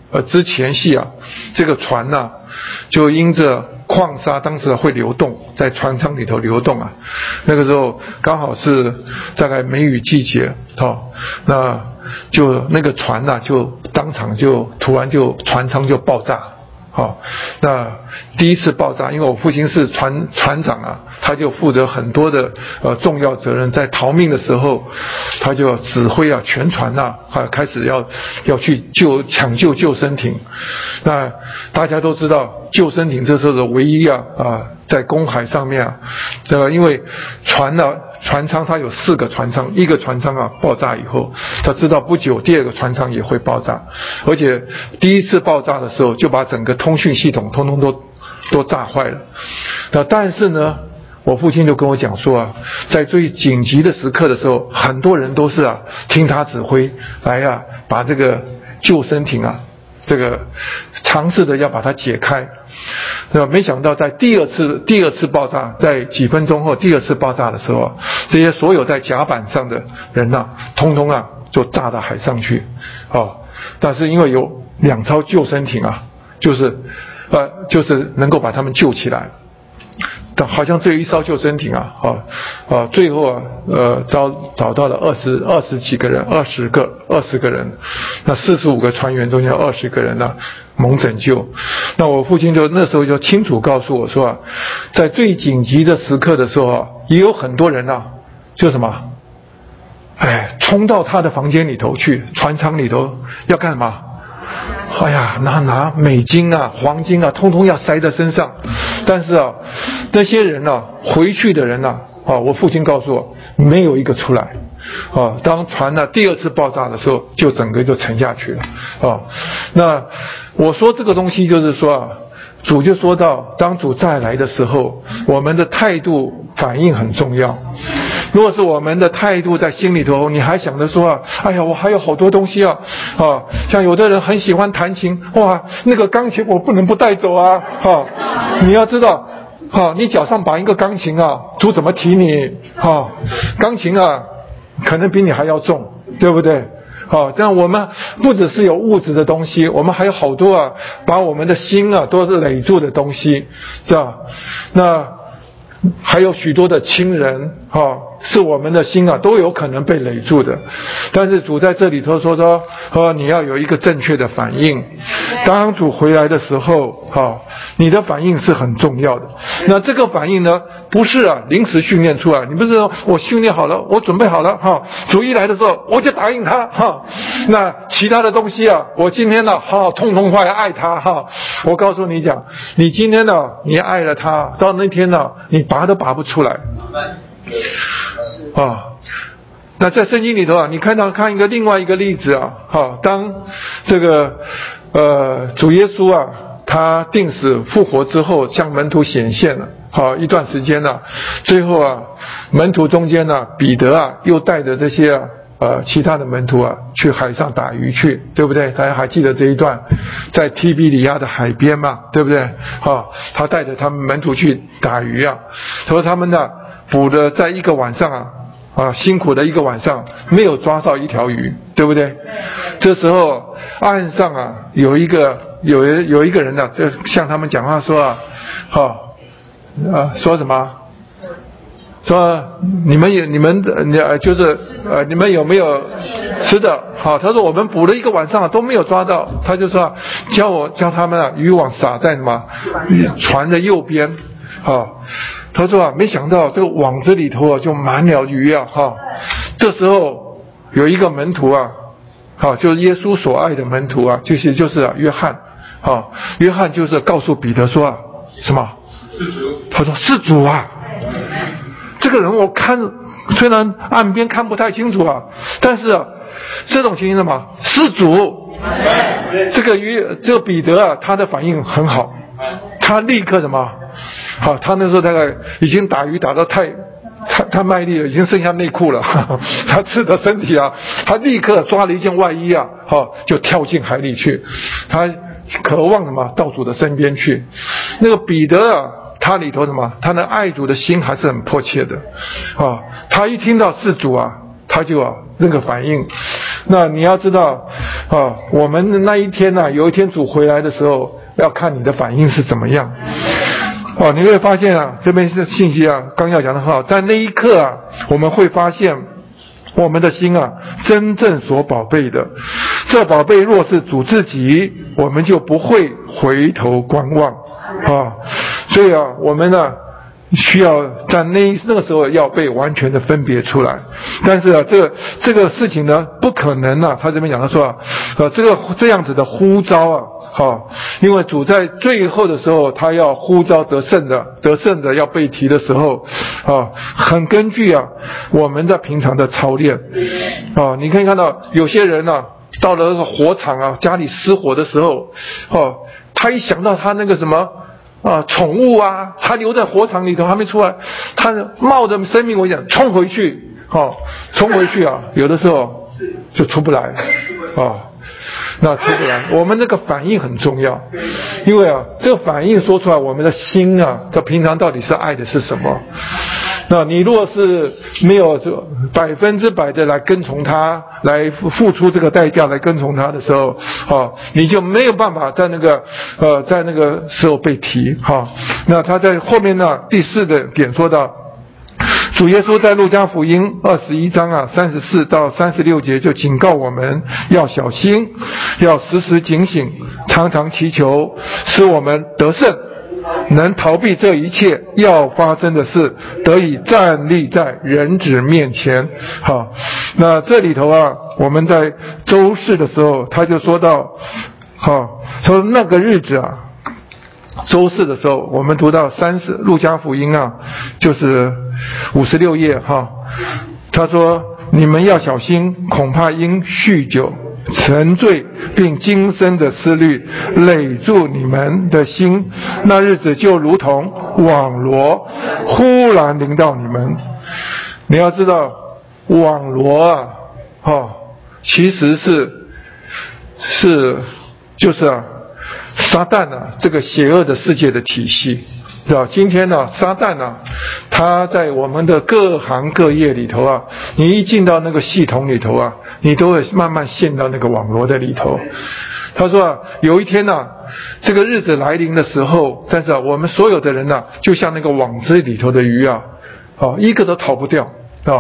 之前夕啊，这个船啊，就因着矿砂当时会流动，在船舱里头流动啊。那个时候刚好是大概梅雨季节，那就那个船啊，就当场就突然就船舱就爆炸。那第一次爆炸，因为我父亲是船长啊，他就负责很多的重要责任，在逃命的时候，他就要指挥啊全船啊开始要去抢救救生艇。那大家都知道，救生艇这时候的唯一在公海上面啊，因为船舱它有4个船舱，一个船舱啊爆炸以后，他知道不久第2个船舱也会爆炸，而且第一次爆炸的时候就把整个通讯系统通通都炸坏了。那但是呢，我父亲就跟我讲说啊，在最紧急的时刻的时候，很多人都是听他指挥来把这个救生艇这个尝试着要把它解开。没想到在第二次爆炸，在几分钟后第2次爆炸的时候，这些所有在甲板上的人通通就炸到海上去。但是因为有2艘救生艇就是能够把他们救起来。好像只有1艘救生艇最后找到了20几个人，20个人，那45个船员中间20个人蒙拯救。那我父亲就那时候就清楚告诉我说在最紧急的时刻的时候也有很多人就什么冲到他的房间里头去，船舱里头要干嘛？拿美金黄金通通要塞在身上。但是那些人回去的人我父亲告诉我没有一个出来。当船第2次爆炸的时候，就整个就沉下去了。那我说这个东西就是说主就说到，当主再来的时候，我们的态度反应很重要。如果是我们的态度在心里头，你还想着说我还有好多东西像有的人很喜欢弹琴，那个钢琴我不能不带走你要知道你脚上绑一个钢琴主怎么提你钢琴可能比你还要重，对不对？这样我们不只是有物质的东西，我们还有好多把我们的心都是累住的东西，是吧？那还有许多的亲人是我们的心都有可能被累住的。但是主在这里头说你要有一个正确的反应。当主回来的时候你的反应是很重要的。那这个反应呢，不是临时训练出来，你不是说我训练好了，我准备好了主一来的时候我就答应他那其他的东西我今天痛痛快爱他我告诉你讲，你今天你爱了他，到那天你拔都拔不出来那在圣经里头你看另外一个例子当这个主耶稣他定死复活之后向门徒显现了一段时间最后门徒中间彼得又带着这些其他的门徒去海上打鱼去，对不对？大家还记得这一段，在提比里亚的海边嘛，对不对？他带着他们门徒去打鱼他说他们捕的在一个晚上辛苦的一个晚上没有抓到一条鱼，对不对？这时候岸上有一个人就向他们讲话说说什么？说你们有没有吃的？他说我们捕了一个晚上都没有抓到。他就说叫他们渔网撒在什么船的右边他说没想到这个网子里头就满了鱼这时候有一个门徒就是耶稣所爱的门徒就是约翰约翰就是告诉彼得说什么？他说是主这个人我看虽然岸边看不太清楚但是这种情形什么？是主。这个彼得他的反应很好，他立刻什么？他那时候大概已经打鱼打到太卖力了，已经剩下内裤了他赤着身体他立刻抓了一件外衣就跳进海里去，他渴望什么？到主的身边去。那个彼得他里头什么？他的爱主的心还是很迫切的他一听到是主他就那个反应。那你要知道我们那一天啊，有一天主回来的时候，要看你的反应是怎么样。你会发现啊，这边是信息啊，纲要讲得很好，在那一刻啊，我们会发现我们的心啊，真正所宝贝的，这宝贝若是主自己，我们就不会回头观望所以啊，我们呢需要在那个时候要被完全的分别出来。但是啊，这个事情呢，不可能啊。他这边讲的说这样子的呼召啊，因为主在最后的时候，他要呼召得胜的要被提的时候很根据啊我们的平常的操练你可以看到有些人啊，到了那个火场啊，家里失火的时候他一想到他那个什么宠物啊，他留在火场里头还没出来，他冒着生命危险冲回去有的时候就出不来那出不来，我们那个反应很重要，因为啊，这个反应说出来，我们的心啊，它平常到底是爱的是什么？那你若是没有100%的来跟从他，来付出这个代价来跟从他的时候你就没有办法在那个时候被提那他在后面呢第4的点说到，主耶稣在路加福音21章34到36节就警告我们要小心，要时时警醒，常常祈求，使我们得胜，能逃避这一切要发生的事，得以站立在人子面前。那这里头啊，我们在周四的时候他就说到说那个日子啊，周四的时候我们读到路加福音啊，就是56页他说你们要小心，恐怕因酗酒沉醉并今生的思虑累住你们的心，那日子就如同网罗忽然临到你们。你要知道网罗其实就是撒旦这个邪恶的世界的体系，知道今天撒旦他在我们的各行各业里头你一进到那个系统里头你都会慢慢陷到那个网罗的里头。他说有一天这个日子来临的时候，但是我们所有的人就像那个网子里头的鱼一个都逃不掉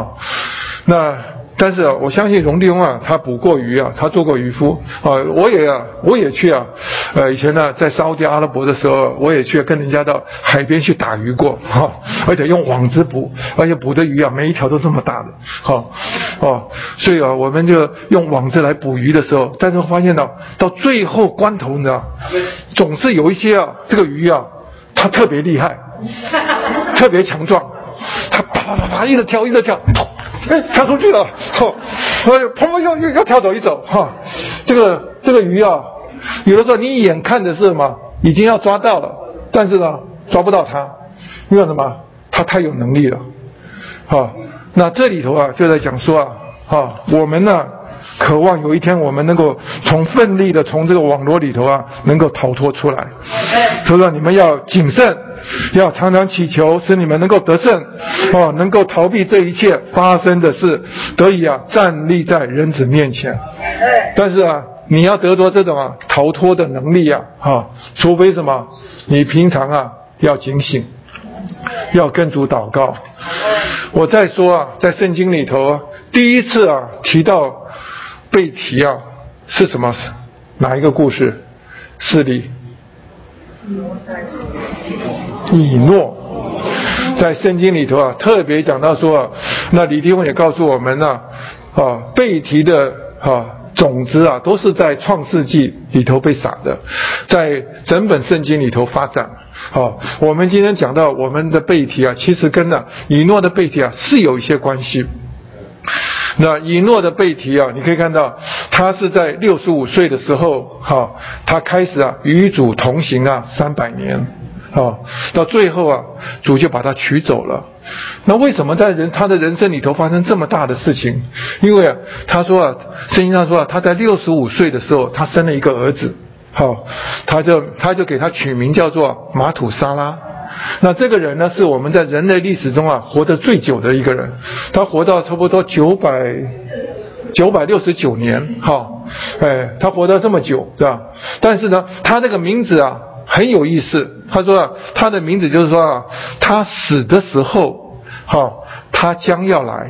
但是我相信荣弟兄他捕过鱼他做过渔夫我也去以前在沙烏地阿拉伯的时候，我也去跟人家到海边去打鱼过而且用网子捕，而且捕的鱼每一条都这么大的所以我们就用网子来捕鱼的时候，但是发现到最后关头呢，总是有一些这个鱼它特别厉害特别强壮，它啪啪啪啪一直跳跳出去了砰又跳走一走这个鱼有的时候你眼看的是什么已经要抓到了，但是抓不到它，因为什么？它太有能力了那这里头就在讲说我们渴望有一天我们能够奋力的从这个网络里头能够逃脱出来。所以说你们要谨慎，要常常祈求，使你们能够得胜能够逃避这一切发生的事，得以站立在人子面前。但是你要得着这种逃脱的能力除非什么？你平常要警醒，要跟主祷告。我再说在圣经里头第一次提到被提是什么？哪一个故事？示例以诺，在圣经里头特别讲到说那李弟兄也告诉我们被提的种子都是在创世纪里头被撒的，在整本圣经里头发展我们今天讲到我们的被提其实跟以诺的被提是有一些关系。那以诺的被提你可以看到他是在65岁的时候他开始与主同行300年到最后主就把他取走了。那为什么在他的人生里头发生这么大的事情？因为他说圣经上说他在65岁的时候他生了一个儿子他就给他取名叫做马土沙拉。那这个人呢，是我们在人类历史中活得最久的一个人，他活到差不多900 969年，他活得这么久，对吧？但是呢，他这个名字啊很有意思。他说他的名字就是说他死的时候，他将要来，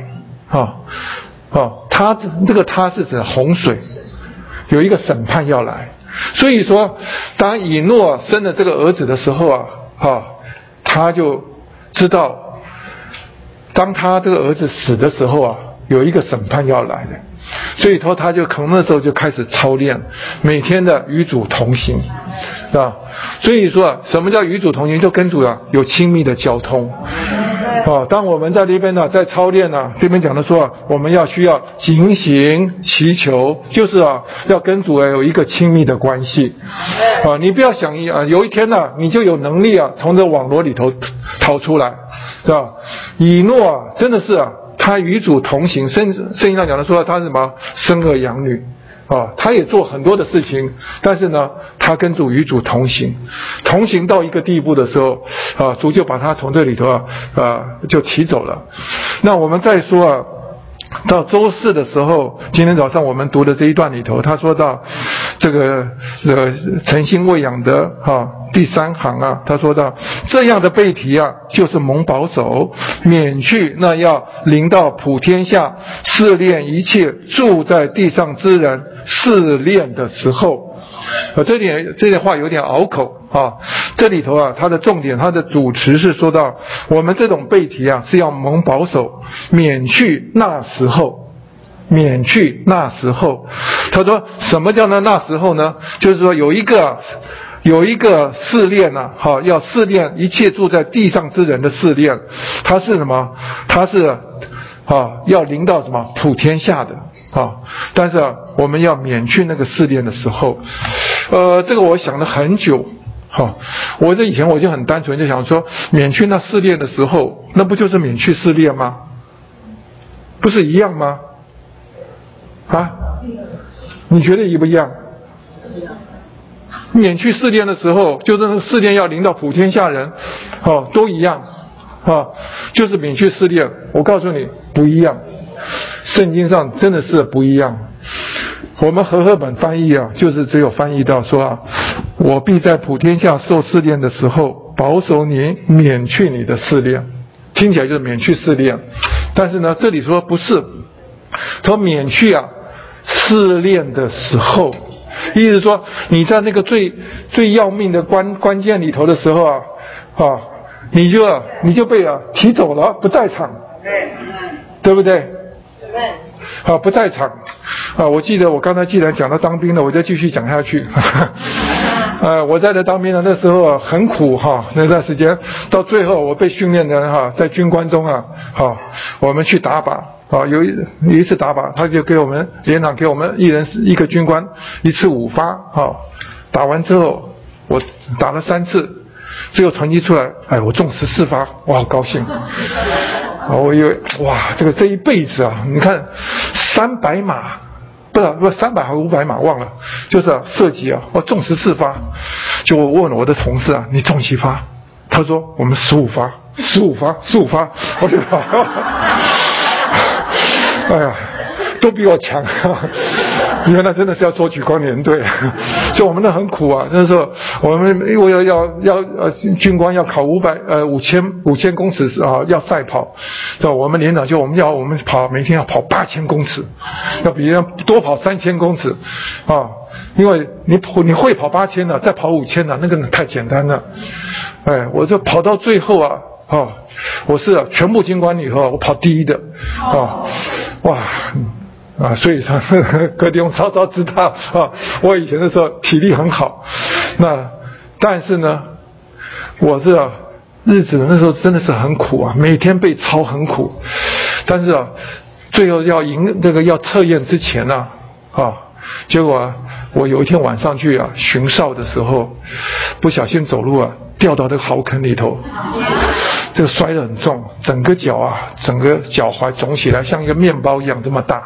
他这个他是指洪水，有一个审判要来。所以说，当以诺生了这个儿子的时候他就知道，当他这个儿子死的时候有一个审判要来的。所以说他就从那时候就开始操练，每天的与主同行，所以说什么叫与主同行？就跟主有亲密的交通。当我们在那边在操练这边讲的说我们需要警醒祈求，就是要跟主有一个亲密的关系。你不要想有一天你就有能力从这网络里头逃出来，是吧？以诺真的是他与主同行，圣经上讲的说他是什么？生儿养女他也做很多的事情，但是呢他跟主与主同行，同行到一个地步的时候主就把他从这里头就提走了。那我们再说到周四的时候，今天早上我们读的这一段里头，他说到这个诚心喂养的第3行他说到这样的背题就是蒙保守，免去那要临到普天下试炼一切住在地上之人试炼的时候。这点话有点拗口这里头它的重点，它的主词是说到我们这种背题是要蒙保守，免去那时候，免去那时候。他说什么叫那时候呢？就是说有一个试炼要试炼一切住在地上之人的试炼。它是什么？它是要临到什么？普天下的但是我们要免去那个试炼的时候。这个我想了很久。我以前我就很单纯就想说，免去那试炼的时候，那不就是免去试炼吗？不是一样吗？你觉得一不一样？免去试炼的时候，就是那个试炼要临到普天下人都一样就是免去试炼。我告诉你不一样，圣经上真的是不一样。我们和合本翻译就是只有翻译到说我必在普天下受试炼的时候保守你，免去你的试炼。听起来就是免去试炼，但是呢这里说不是，他说免去试炼的时候，意思是说你在那个最要命的关键里头的时候你就被提走了，不在场，对不对？不在场我记得我刚才既然讲到当兵了，我就继续讲下去我在当兵的那时候很苦那段时间到最后我被训练的在军官中我们去打靶有一次打靶，他就给我们连长给我们一人一个军官一次5发打完之后我打了3次，最后成绩出来我中14发，我好高兴我以为哇这一辈子你看300码不300还是500码忘了，就是射击我中14发。就我问了我的同事你中几发？他说我们15发，15发，我就哎呀都比我强原来真的是要做举光连队所以我们那很苦那时候我们因为要军官要考5000公尺要赛跑，我们连长就我们跑每天要跑8000公尺，要比人多跑3000公尺因为你会跑8000了再跑5000了，那个太简单了我就跑到最后我是全部军官里头我跑第一的哇所以各地方稍稍知道我以前的时候体力很好，但是呢我日子那时候真的是很苦每天被操很苦，但是最后要测验之前结果我有一天晚上去巡哨的时候不小心走路掉到这个壕坑里头，这个摔得很重，整个脚整个脚踝肿起来像一个面包一样这么大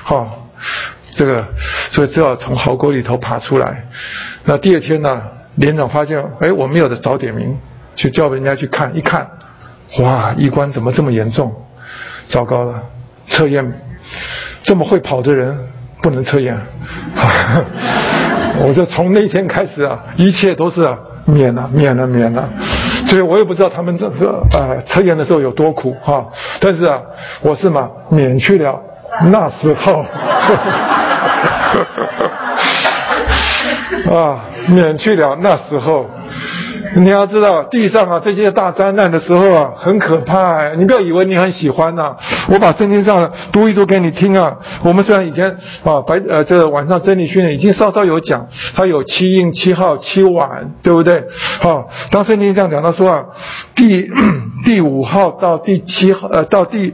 所以只好从壕沟里头爬出来。那第二天连长发现我没有的早点名，去叫人家去看，一看哇医官怎么这么严重，糟糕了，测验这么会跑的人不能测验。我就从那天开始啊，一切都是免了。所以我也不知道他们这个测验的时候有多苦哈，但是啊，我是免去了那时候免去了那时候。你要知道地上这些大灾难的时候很可怕你不要以为你很喜欢我把圣经上读一读给你听我们虽然以前这个晚上真理训练已经稍稍有讲，它有7印7号7晚，对不对？当圣经这样讲到说第5号到第7号到第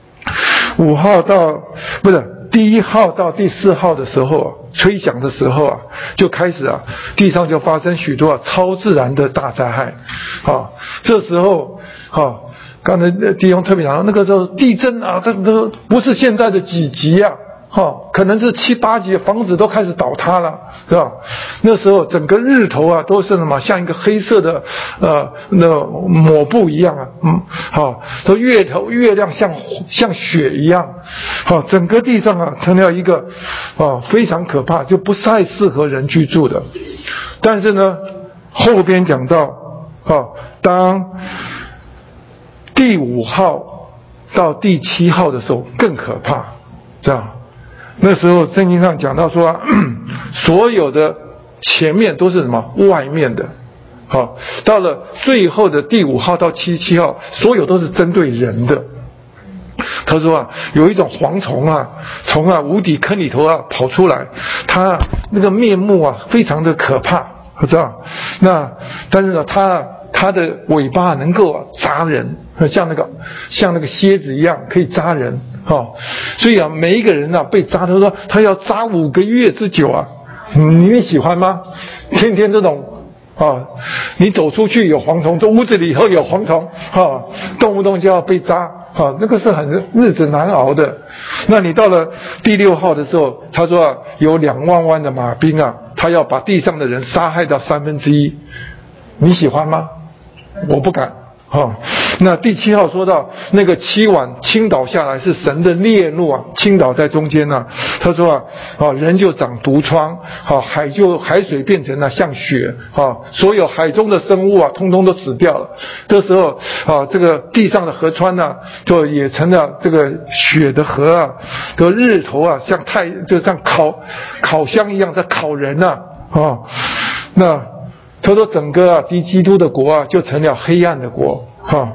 5号到不是第1号到第4号的时候吹响的时候就开始地上就发生许多超自然的大灾害这时候刚才弟兄特别讲到那个时候地震这个不是现在的几级可能是7、8级，房子都开始倒塌了，是吧？那时候整个日头都是什么，像一个黑色的那抹布一样都月亮像雪一样，整个地上成了一个非常可怕，就不太适合人居住的。但是呢，后边讲到当第5号到第7号的时候更可怕，这样。那时候圣经上讲到说所有的前面都是什么外面的到了最后的第5号到7号所有都是针对人的。他说有一种蝗虫从无底坑里头跑出来，它那个面目非常的可怕，知道？但是呢它的尾巴能够扎人，像那个蝎子一样可以扎人所以每一个人被扎，他说他要扎5个月之久你喜欢吗？天天这种你走出去有蝗虫，屋子里以后有蝗虫动不动就要被扎那个是很日子难熬的。那你到了第6号的时候，他说有2万万的马兵他要把地上的人杀害到1/3，你喜欢吗？我不敢那第7号说到那个7晚倾倒下来，是神的烈怒倾倒在中间他说人就长毒疮海水变成了像雪所有海中的生物通通都死掉了。这时候这个地上的河川就也成了这个血的河这个日头就像烤箱一样在烤人那他说整个敌基督的国就成了黑暗的国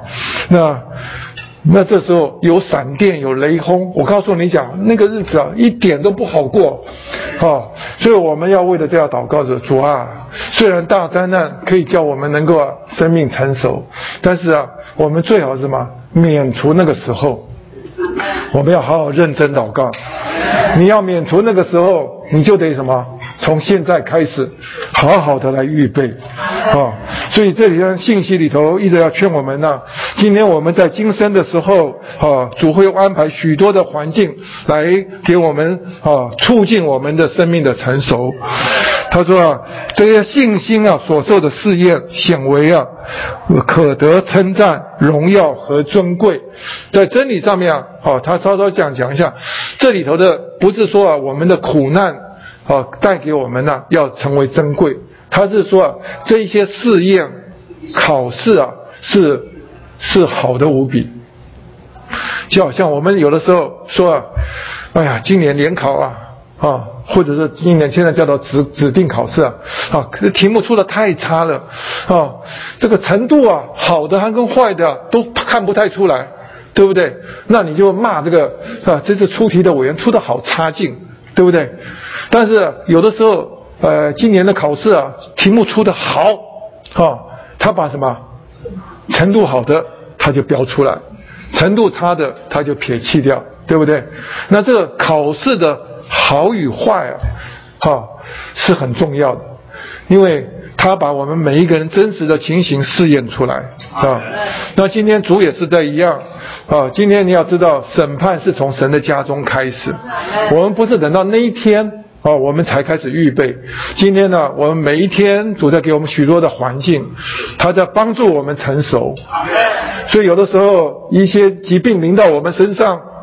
那这时候有闪电有雷轰，我告诉你讲那个日子一点都不好过所以我们要为了这样祷告着，主虽然大灾难可以叫我们能够生命成熟，但是我们最好是什么免除那个时候，我们要好好认真祷告。你要免除那个时候，你就得什么从现在开始好好的来预备所以这里的信息里头一直要劝我们今天我们在今生的时候主会安排许多的环境来给我们促进我们的生命的成熟。他说这些信心所受的试验显为可得称赞荣耀和尊贵。在真理上面他稍稍讲一下，这里头的不是说我们的苦难带给我们要成为珍贵，他是说这一些试验考试是好的无比。就好像我们有的时候说哎呀今年联考或者是今年现在叫做指定考试可是题目出的太差了这个程度好的和跟坏的都看不太出来，对不对？那你就骂这个这次出题的委员出的好差劲，对不对？但是有的时候今年的考试题目出的好他把什么程度好的他就标出来，程度差的他就撇弃掉，对不对？那这个考试的好与坏是很重要的，因为他把我们每一个人真实的情形试验出来那今天主也是这一样今天你要知道审判是从神的家中开始，我们不是等到那一天我们才开始预备。今天呢，我们每一天主在给我们许多的环境，他在帮助我们成熟。所以有的时候一些疾病临到我们身上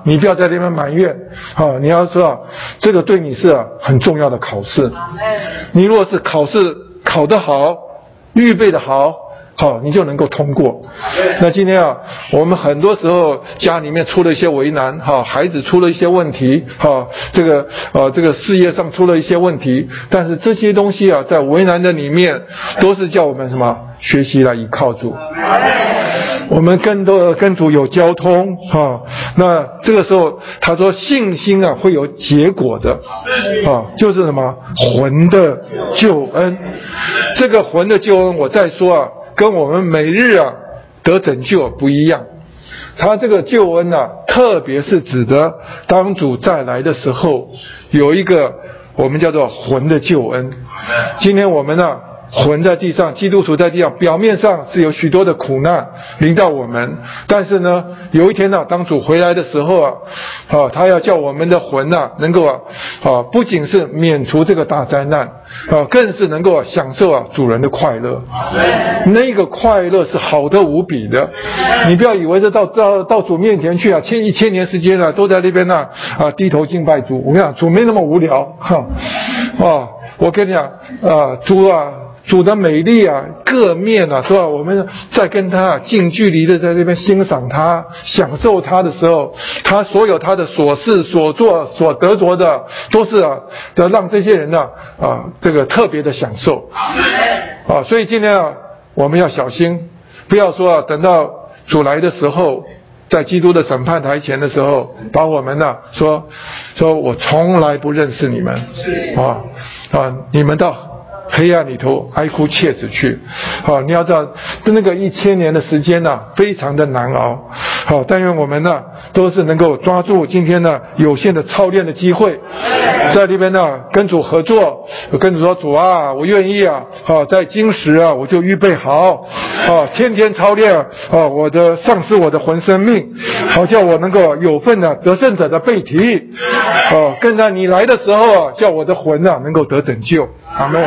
你不要在那边埋怨你要说这个对你是很重要的考试。你如果是考试考得好，预备得好，你就能够通过。那今天我们很多时候家里面出了一些为难孩子出了一些问题这个事业上出了一些问题，但是这些东西在为难的里面都是叫我们什么学习来依靠主。我们跟主有交通那这个时候他说信心会有结果的就是什么魂的救恩。这个魂的救恩我再说跟我们每日得拯救不一样。他这个救恩特别是指的当主再来的时候有一个我们叫做魂的救恩。今天我们魂在地上，基督徒在地上表面上是有许多的苦难临到我们，但是呢有一天当主回来的时候他要叫我们的魂能够不仅是免除这个大灾难更是能够享受主人的快乐。那个快乐是好得无比的。你不要以为这到主面前去1000年时间都在那边低头敬拜主。我跟你讲，主没那么无聊我跟你讲主的美丽各面是吧？我们在跟他近距离的在这边欣赏他享受他的时候，他所有他的所事所做所得着的都是让这些人这个特别的享受所以今天我们要小心，不要说等到主来的时候，在基督的审判台前的时候把我们说我从来不认识你们你们到黑暗里头哀哭切齿去你要知道那个1000年的时间非常的难熬但愿我们都是能够抓住今天有限的操练的机会，在这边跟主合作，跟主说主我愿意在今时我就预备好天天操练我的丧失我的魂生命，好叫我能够有份得胜者的背提更在你来的时候叫我的魂能够得拯救。阿们。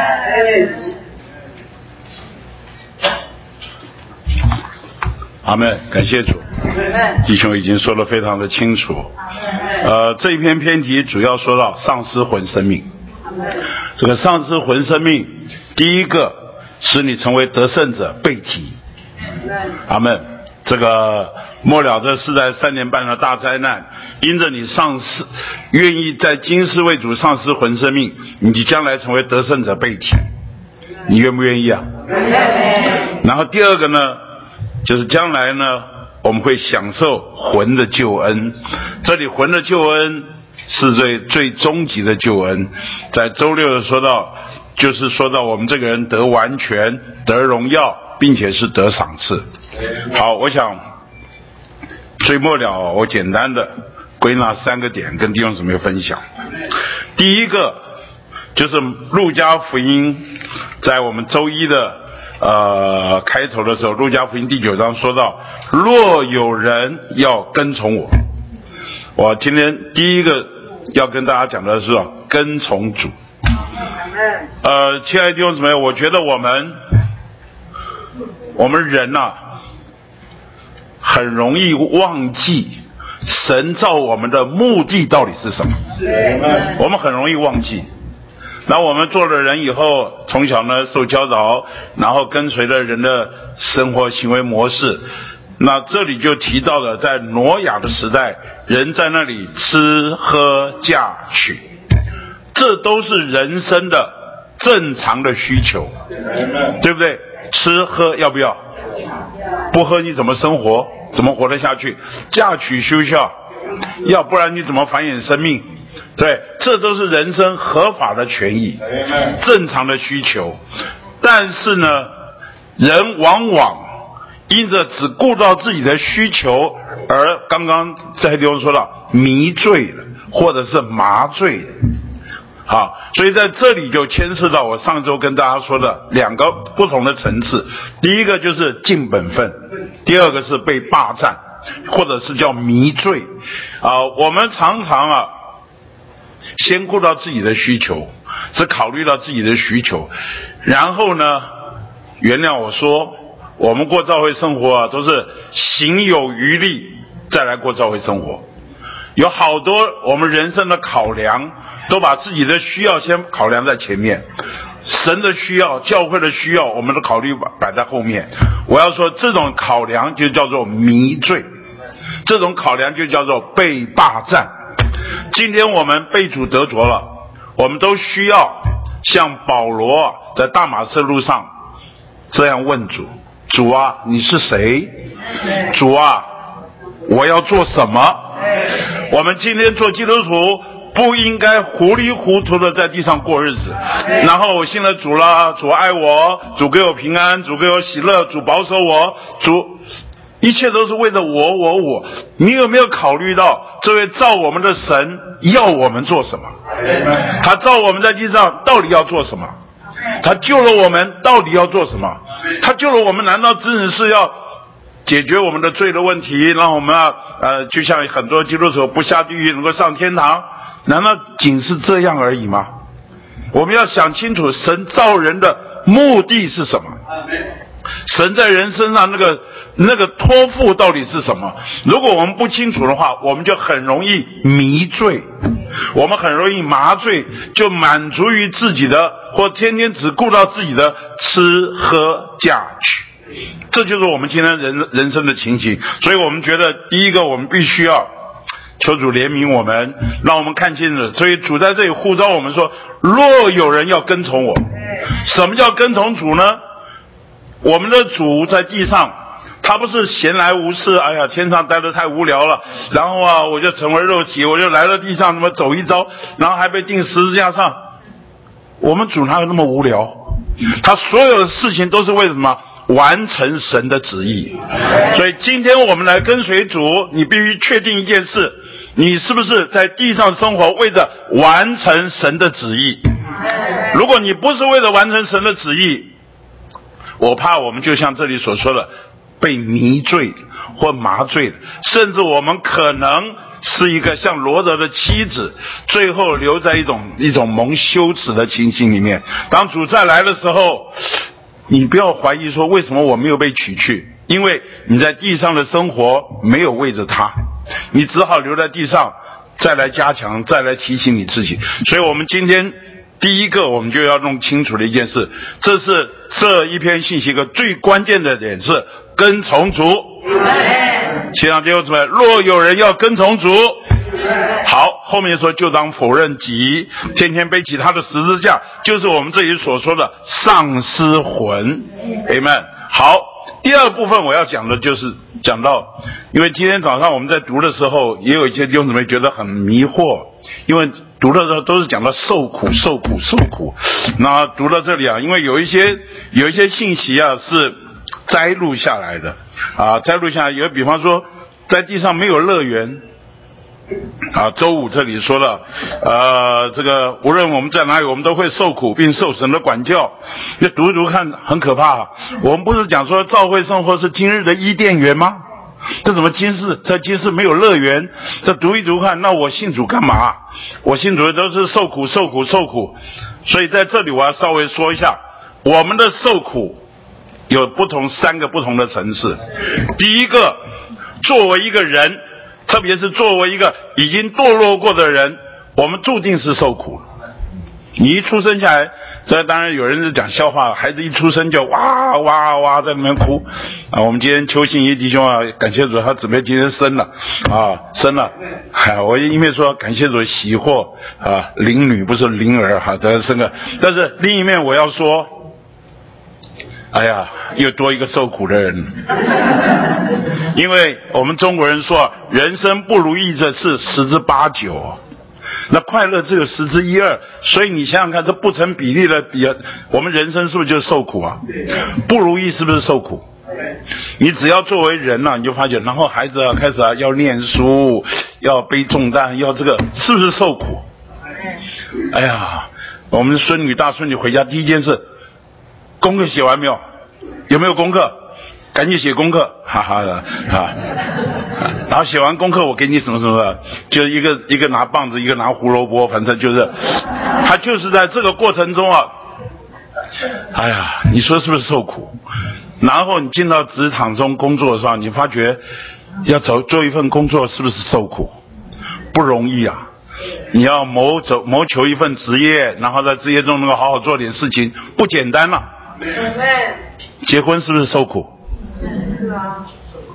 阿们，感谢主。弟兄已经说得非常的清楚。这一篇篇题主要说到丧失魂生命。这个丧失魂生命，第一个使你成为得胜者被提。阿们。这个末了这世代3年半的大灾难，因着你丧失愿意在今世为主丧失魂生命，你将来成为得胜者被提。你愿不愿意然后第二个呢，就是将来呢我们会享受魂的救恩。这里魂的救恩是最终极的救恩。在周6说到，就是说到我们这个人得完全，得荣耀，并且是得赏赐。好，我想最末了我简单的归纳3个点跟弟兄姊妹分享。第一个就是路加福音在我们周一的开头的时候，路加福音第9章说到，若有人要跟从我。我今天第一个要跟大家讲的是跟从主。亲爱的弟兄姊妹，我觉得我们人很容易忘记神造我们的目的到底是什么。我们很容易忘记。那我们做了人以后，从小呢受教导，然后跟随了人的生活行为模式。那这里就提到了在挪亚的时代，人在那里吃喝嫁娶，这都是人生的正常的需求，对不对？吃喝要不要？不喝你怎么生活？怎么活得下去？嫁娶休孝，要不然你怎么繁衍生命？对，这都是人生合法的权益，正常的需求。但是呢，人往往因着只顾到自己的需求，而刚刚在地方说到迷醉了，或者是麻醉了。好，所以在这里就牵涉到我上周跟大家说的2个不同的层次。第一个就是尽本分，第二个是被霸占，或者是叫迷醉。我们常常先顾到自己的需求，只考虑到自己的需求，然后呢，原谅我说，我们过教会生活都是行有余力再来过教会生活。 有好多我们人生的考量，都把自己的需要先考量在前面，神的需要、教会的需要，我们的考虑摆在后面。我要说，这种考量就叫做迷罪，这种考量就叫做被霸占。今天我们被主得着了，我们都需要像保罗在大马色路上这样问主：主啊，你是谁？主啊，我要做什么？我们今天做基督徒不应该糊里糊涂的在地上过日子，然后我信了主了，主爱我，主给我平安，主给我喜乐，主保守我，主一切都是为了我。你有没有考虑到这位造我们的神要我们做什么？他造我们在地上到底要做什么？他救了我们到底要做什么？他救了我们难道只是要解决我们的罪的问题，让我们就像很多基督徒不下地狱能够上天堂？难道仅是这样而已吗？我们要想清楚神造人的目的是什么，神在人身上那个托付到底是什么。如果我们不清楚的话，我们就很容易迷醉，我们很容易麻醉，就满足于自己的，或天天只顾到自己的吃喝嫁娶，这就是我们今天人生的情形。所以我们觉得第一个，我们必须要求主怜悯我们，让我们看清楚。所以主在这里呼召我们说，若有人要跟从我。什么叫跟从主呢？我们的主在地上，他不是闲来无事，哎呀，天上待得太无聊了，然后我就成为肉体，我就来到地上那么走一遭，然后还被钉十字架上。我们主哪有那么无聊？他所有的事情都是为什么？完成神的旨意。所以今天我们来跟随主，你必须确定一件事，你是不是在地上生活为着完成神的旨意？如果你不是为了完成神的旨意，我怕我们就像这里所说的被迷醉或麻醉，甚至我们可能是一个像罗得的妻子，最后留在一种蒙羞耻的情形里面。当主再来的时候，你不要怀疑说为什么我没有被娶去，因为你在地上的生活没有为着他，你只好留在地上，再来加强，再来提醒你自己。所以我们今天第一个我们就要弄清楚的一件事，这是这一篇信息一个最关键的点，是跟从主。亲爱的弟兄姊妹，若有人要跟从主，好，后面说就当否认己，天天背起他的十字架，就是我们这里所说的丧失魂。 Amen。 好，第二部分我要讲的就是讲到，因为今天早上我们在读的时候，也有一些弟兄姊妹觉得很迷惑，因为读的时候都是讲到受苦。那读到这里因为有一些信息是摘录下来的摘录下来有，比方说在地上没有乐园周五这里说了这个无论我们在哪里，我们都会受苦并受神的管教。你读一读看，很可怕我们不是讲说教会生活是今日的伊甸园吗？这怎么在今世没有乐园？这读一读看，那我信主干嘛？我信主的都是受苦。所以在这里我要稍微说一下，我们的受苦有三个不同的层次。第一个，作为一个人，特别是作为一个已经堕落过的人，我们注定是受苦。你一出生下来，这当然有人是讲笑话，孩子一出生就哇哇哇在那边哭我们今天邱信一弟兄感谢主，他准备今天生了我因为说感谢主喜获灵女，不是灵儿得生了。但是另一面我要说，哎呀，又多一个受苦的人。因为我们中国人说人生不如意的事十之八九，那快乐只有十之一二，所以你想想看，这不成比例的我们人生是不是就是受苦不如意是不是受苦？你只要作为人你就发觉，然后孩子开始要念书，要背重担，要这个，是不是受苦？哎呀，我们孙女大孙女回家第一件事，功课写完没有？有没有功课？赶紧写功课，然后写完功课我给你什么，就一个拿棒子，一个拿胡萝卜，反正就是他就是在这个过程中哎呀，你说是不是受苦？然后你进到职场中工作的时候，你发觉要做一份工作是不是受苦？ 不容易啊！你要谋求一份职业，然后在职业中能够好好做点事情，不简单了。结婚是不是受苦？是啊。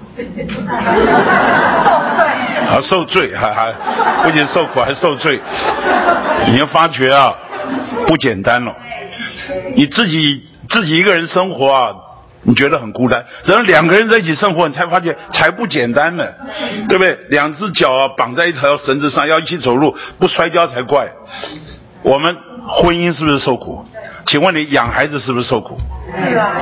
受罪还不仅受苦还受罪。你要发觉啊，不简单了。你自己一个人生活啊，你觉得很孤单，然后两个人在一起生活，你才发觉才不简单呢，对不对？两只脚啊绑在一条绳子上，要一起走路，不摔跤才怪。我们婚姻是不是受苦？请问你养孩子是不是受苦？是啊。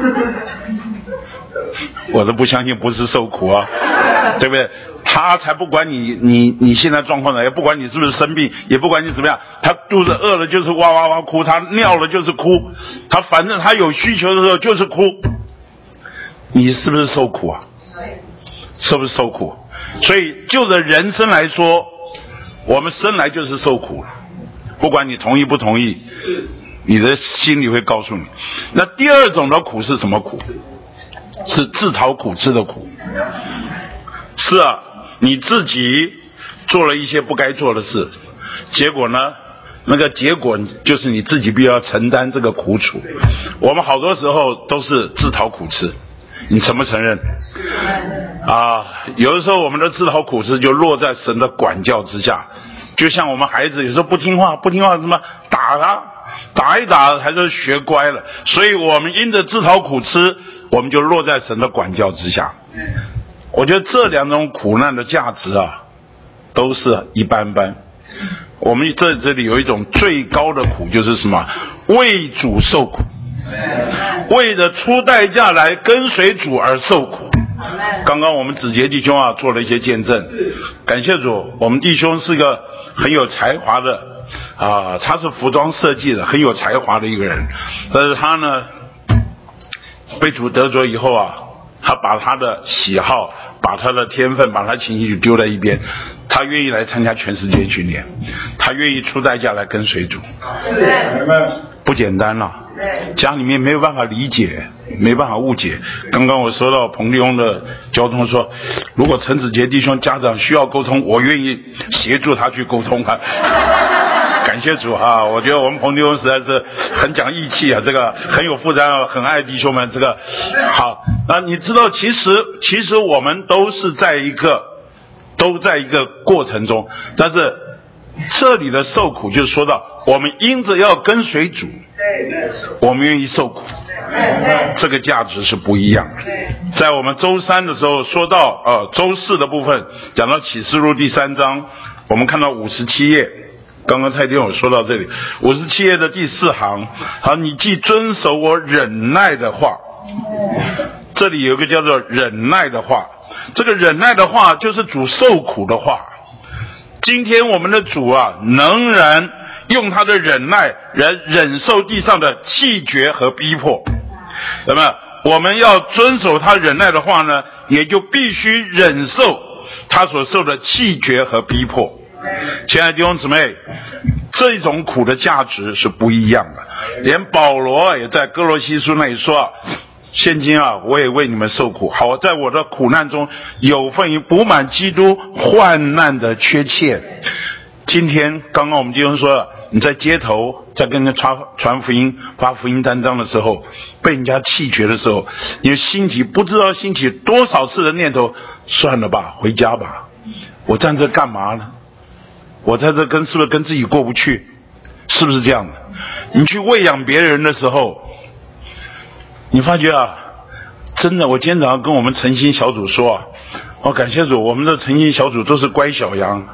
我都不相信不是受苦啊，对不对？他才不管你现在状况呢，也不管你是不是生病，也不管你怎么样，他肚子饿了就是哇哇哇哭，他尿了就是哭，他反正他有需求的时候就是哭。你是不是受苦啊？是不是受苦？所以就着人生来说，我们生来就是受苦了，不管你同意不同意，你的心里会告诉你。那第二种的苦是什么苦？是自讨苦吃的苦。是啊，你自己做了一些不该做的事，结果呢，那个结果就是你自己必须要承担这个苦楚。我们好多时候都是自讨苦吃，你承不承认？啊，有的时候我们的自讨苦吃就落在神的管教之下。就像我们孩子有时候不听话什么打他，打一打还是学乖了，所以我们因着自讨苦吃，我们就落在神的管教之下。我觉得这两种苦难的价值啊，都是一般般。我们这里有一种最高的苦，就是什么？为主受苦，为了出代价来跟随主而受苦。刚刚我们子杰弟兄啊做了一些见证，感谢主，我们弟兄是个很有才华的啊，他是服装设计的，很有才华的一个人。但是他呢，被主得着以后啊，他把他的喜好，把他的天分，把他情绪丢在一边，他愿意来参加全世界训练，他愿意出代价来跟随主，不简单了。家里面没有办法理解，没办法误解。刚刚我收到彭弟兄的交通说，如果陈子杰弟兄家长需要沟通，我愿意协助他去沟通啊。感谢主啊！我觉得我们彭弟兄实在是很讲义气啊，这个很有负担，很爱弟兄们。这个好，那你知道，其实我们都在一个过程中，但是这里的受苦就是说到，我们因着要跟随主，我们愿意受苦，这个价值是不一样的。在我们周三的时候说到周四的部分，讲到启示录第3章，我们看到57页。刚刚蔡弟兄有说到这里，57页的第4行，好，你既遵守我忍耐的话，这里有一个叫做忍耐的话，这个忍耐的话就是主受苦的话。今天我们的主啊，仍然用他的忍耐来忍受地上的气绝和逼迫。那么我们要遵守他忍耐的话呢，也就必须忍受他所受的气绝和逼迫。亲爱的弟兄姊妹，这种苦的价值是不一样的。连保罗也在哥罗西书那里说啊，现今啊，我也为你们受苦，好在我的苦难中有份于补满基督患难的缺欠。今天刚刚我们弟兄说了，你在街头在跟人传福音发福音单张的时候，被人家气绝的时候，你兴起不知道兴起多少次的念头，算了吧，回家吧，我站这干嘛呢？我在这是不是跟自己过不去？是不是这样的？你去喂养别人的时候，你发觉啊，真的，我今天早上跟我们诚心小组说啊，感谢主，我们的诚心小组都是乖小羊，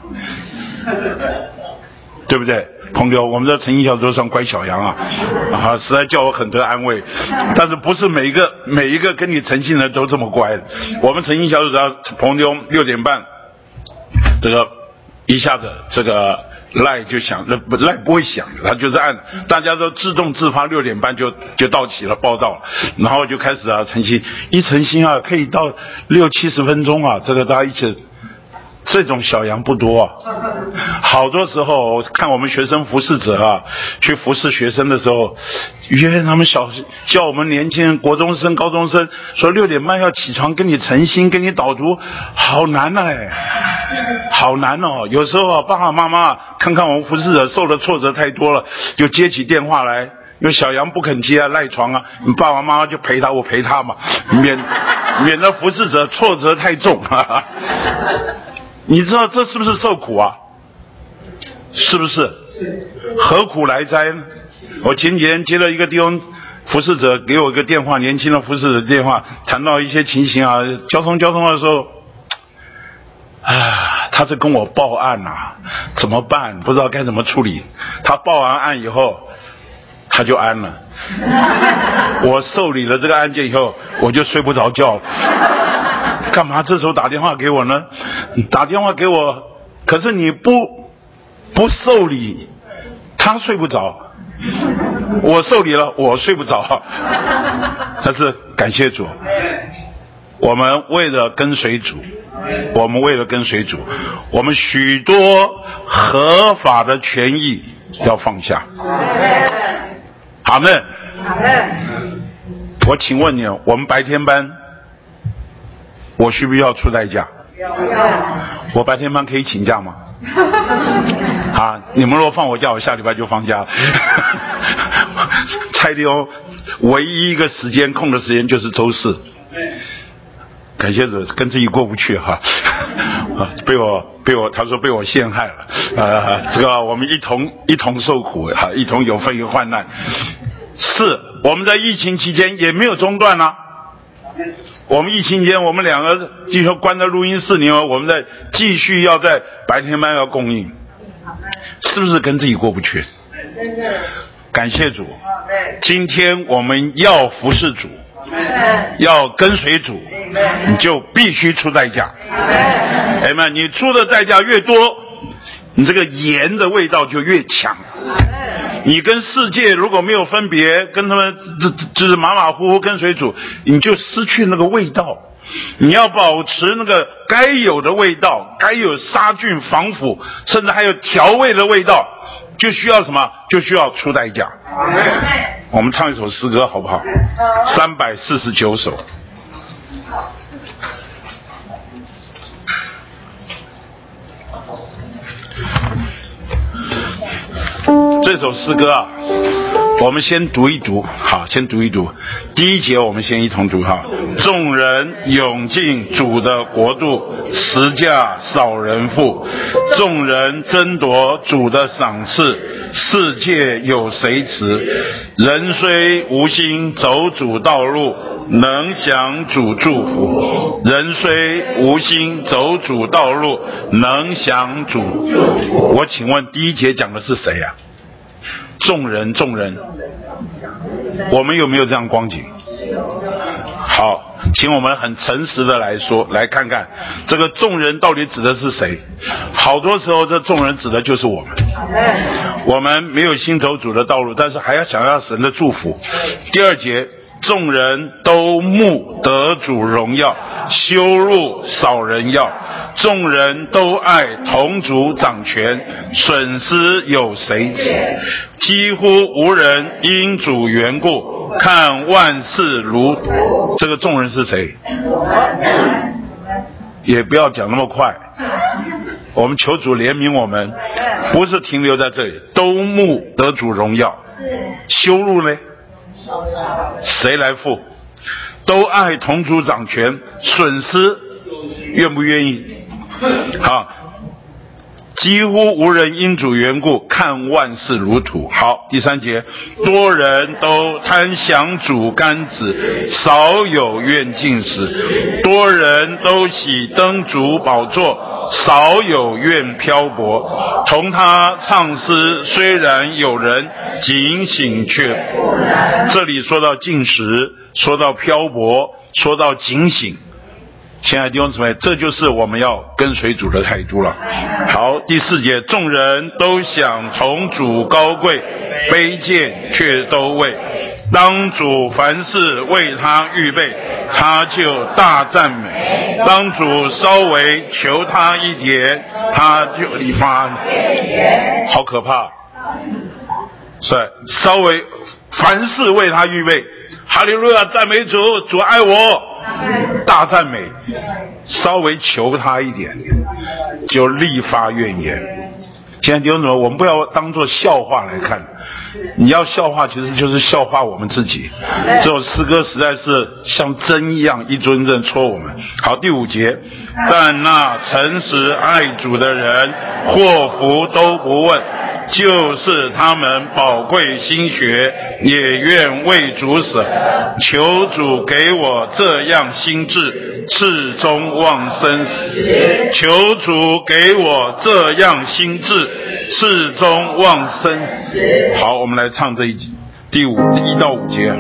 对不对？朋友，我们的诚心小组都算乖小羊啊，实在叫我很多安慰。但是不是每一个跟你诚信的都这么乖的。我们诚心小组长朋友6点半，这个一下子这个赖就响，赖不会响的，他就是按大家都自动自发6点半就到齐了，报到了，然后就开始啊诚心，一诚心啊可以到60-70分钟啊，这个大家一起这种小羊不多啊。好多时候看我们学生服侍者啊，去服侍学生的时候，约他们叫我们年轻人国中生高中生说6点半要起床跟你晨兴跟你导读，好难啊好难哦。有时候啊，爸爸妈妈看看我们服侍者受的挫折太多了，就接起电话来，因为小羊不肯接啊，赖床啊，你爸爸妈妈就陪他，我陪他嘛，免得服侍者挫折太重你知道这是不是受苦啊？是不是？何苦来哉呢？我前几天接了一个弟兄服侍者给我一个电话，年轻的服侍者电话，谈到一些情形啊，交通的时候他是跟我报案啊，怎么办？不知道该怎么处理。他报完案以后他就安了，我受理了这个案件以后我就睡不着觉了。干嘛这时候打电话给我呢？打电话给我，可是你不受理他睡不着，我受理了我睡不着。但是感谢主，我们为了跟随主，我们许多合法的权益要放下。阿们。我请问你，我们白天班我需不需要出代价？我白天班可以请假吗？你们若放我假，我下礼拜就放假了。蔡弟兄唯一一个时间空的时间就是周四。感谢主，跟自己过不去被我他说被我陷害了这个我们一同受苦一同有份于患难。是我们在疫情期间也没有中断啊。我们疫情间我们两个继续关在录音室里面，我们在继续要在白天班要供应，是不是跟自己过不去？感谢主，今天我们要服侍主，要跟随主，你就必须出代价。你出的代价越多，你这个盐的味道就越强。你跟世界如果没有分别，跟他们就是马马虎虎跟随主，你就失去那个味道。你要保持那个该有的味道，该有杀菌防腐甚至还有调味的味道，就需要什么？就需要出代价。我们唱一首诗歌好不好？349首。这首诗歌啊，我们先读一读。好，先读一读。第一节我们先一同读众人涌进主的国度，十架少人负。众人争夺主的赏赐，世界有谁持？人虽无心走主道路，能享主祝福。人虽无心走主道路，能享主。我请问第一节讲的是谁啊？众人，我们有没有这样光景？好，请我们很诚实的来看看这个众人到底指的是谁。好多时候这众人指的就是我们。我们没有心走主的道路，但是还要想要神的祝福。第二节，众人都慕得主荣耀，羞辱少人要。众人都爱同主掌权，损失有谁止？几乎无人因主缘故，看万事如土。这个众人是谁？也不要讲那么快，我们求主怜悯我们，不是停留在这里。都慕得主荣耀，羞辱呢？谁来付？都爱同主掌权，损失愿不愿意？好，几乎无人因主缘故，看万事如土。好，第三节，多人都贪享主甘子，少有愿进食。多人都喜登主宝座，少有愿漂泊。同他唱诗，虽然有人警醒，却不然。这里说到进食，说到漂泊，说到警醒。亲爱的弟兄姊妹，这就是我们要跟随主的态度了。好，第四节，众人都想同主高贵，卑贱却都畏。 当主凡事为他预备，他就大赞美；当主稍微求他一点，他就立发。好可怕！是稍微凡事为他预备，哈利路亚，赞美主，主爱我，大赞美；稍微求他一点，就立发怨言。现在弟兄姊妹，我们不要当作笑话来看，你要笑话其实就是笑话我们自己。这首诗歌实在是像针一样一针针戳我们。好，第5节，但那诚实爱主的人，祸福都不问，就是他们宝贵心血，也愿为主舍。求主给我这样心志，赤中望生死。求主给我这样心志，赤中望生死。好，我们来唱这一集，第1到5节。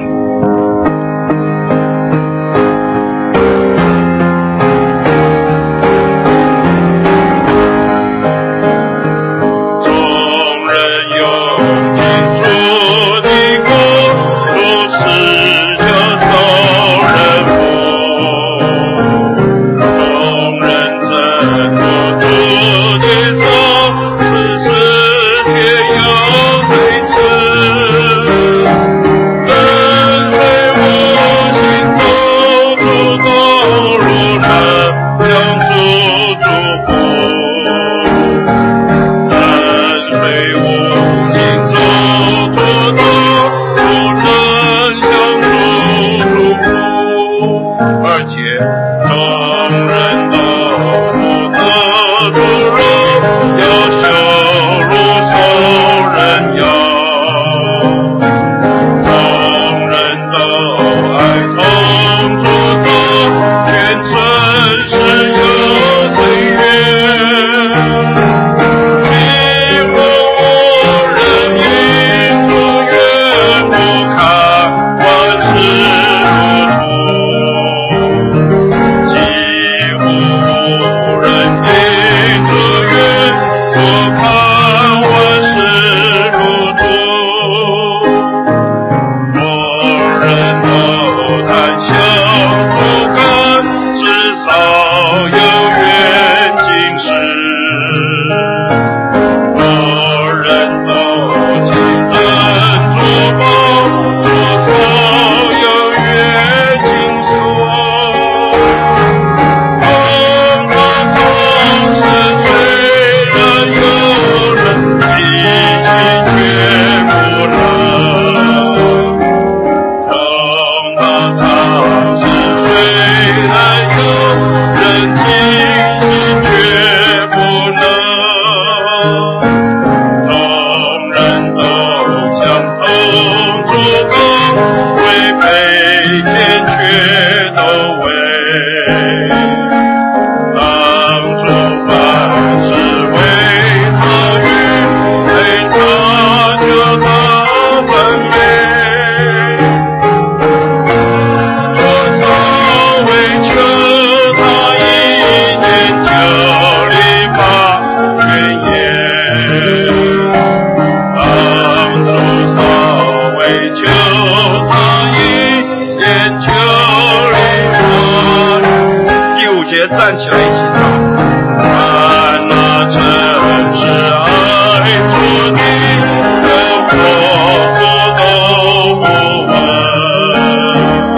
站起来一起唱。看那真是爱主的人，祸福都不问，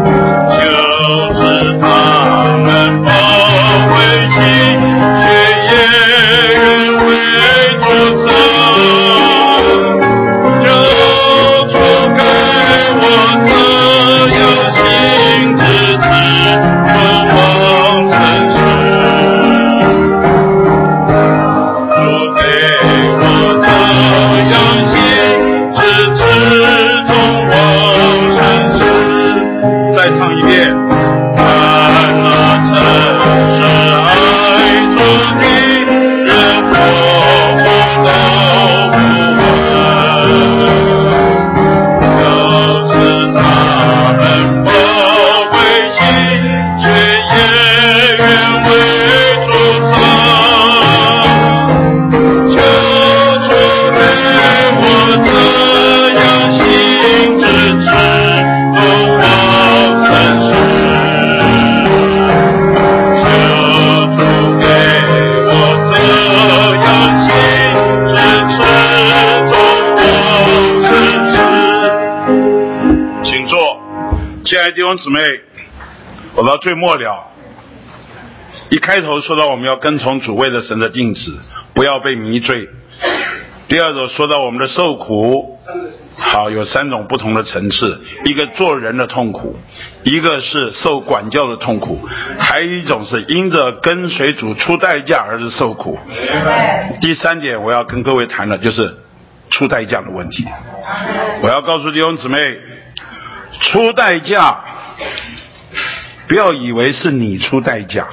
就是他们宝贵心血也愿为主舍，就主给我这样心之渴望诚实，主给我这样心之中望诚实。再唱一遍。看那真是爱主的人，祸福都不问，就是他们宝贵心血也愿为主舍，求主给我这样心之亲爱的弟兄姊妹，我到最末了，一开头说到我们要跟从主为了神的定旨，不要被迷醉。第二种说到我们的受苦，好，有3种不同的层次，一个做人的痛苦，一个是受管教的痛苦，还有一种是因着跟随主出代价而是受苦。第3点我要跟各位谈的就是出代价的问题。我要告诉弟兄姊妹，出代价不要以为是你出代价，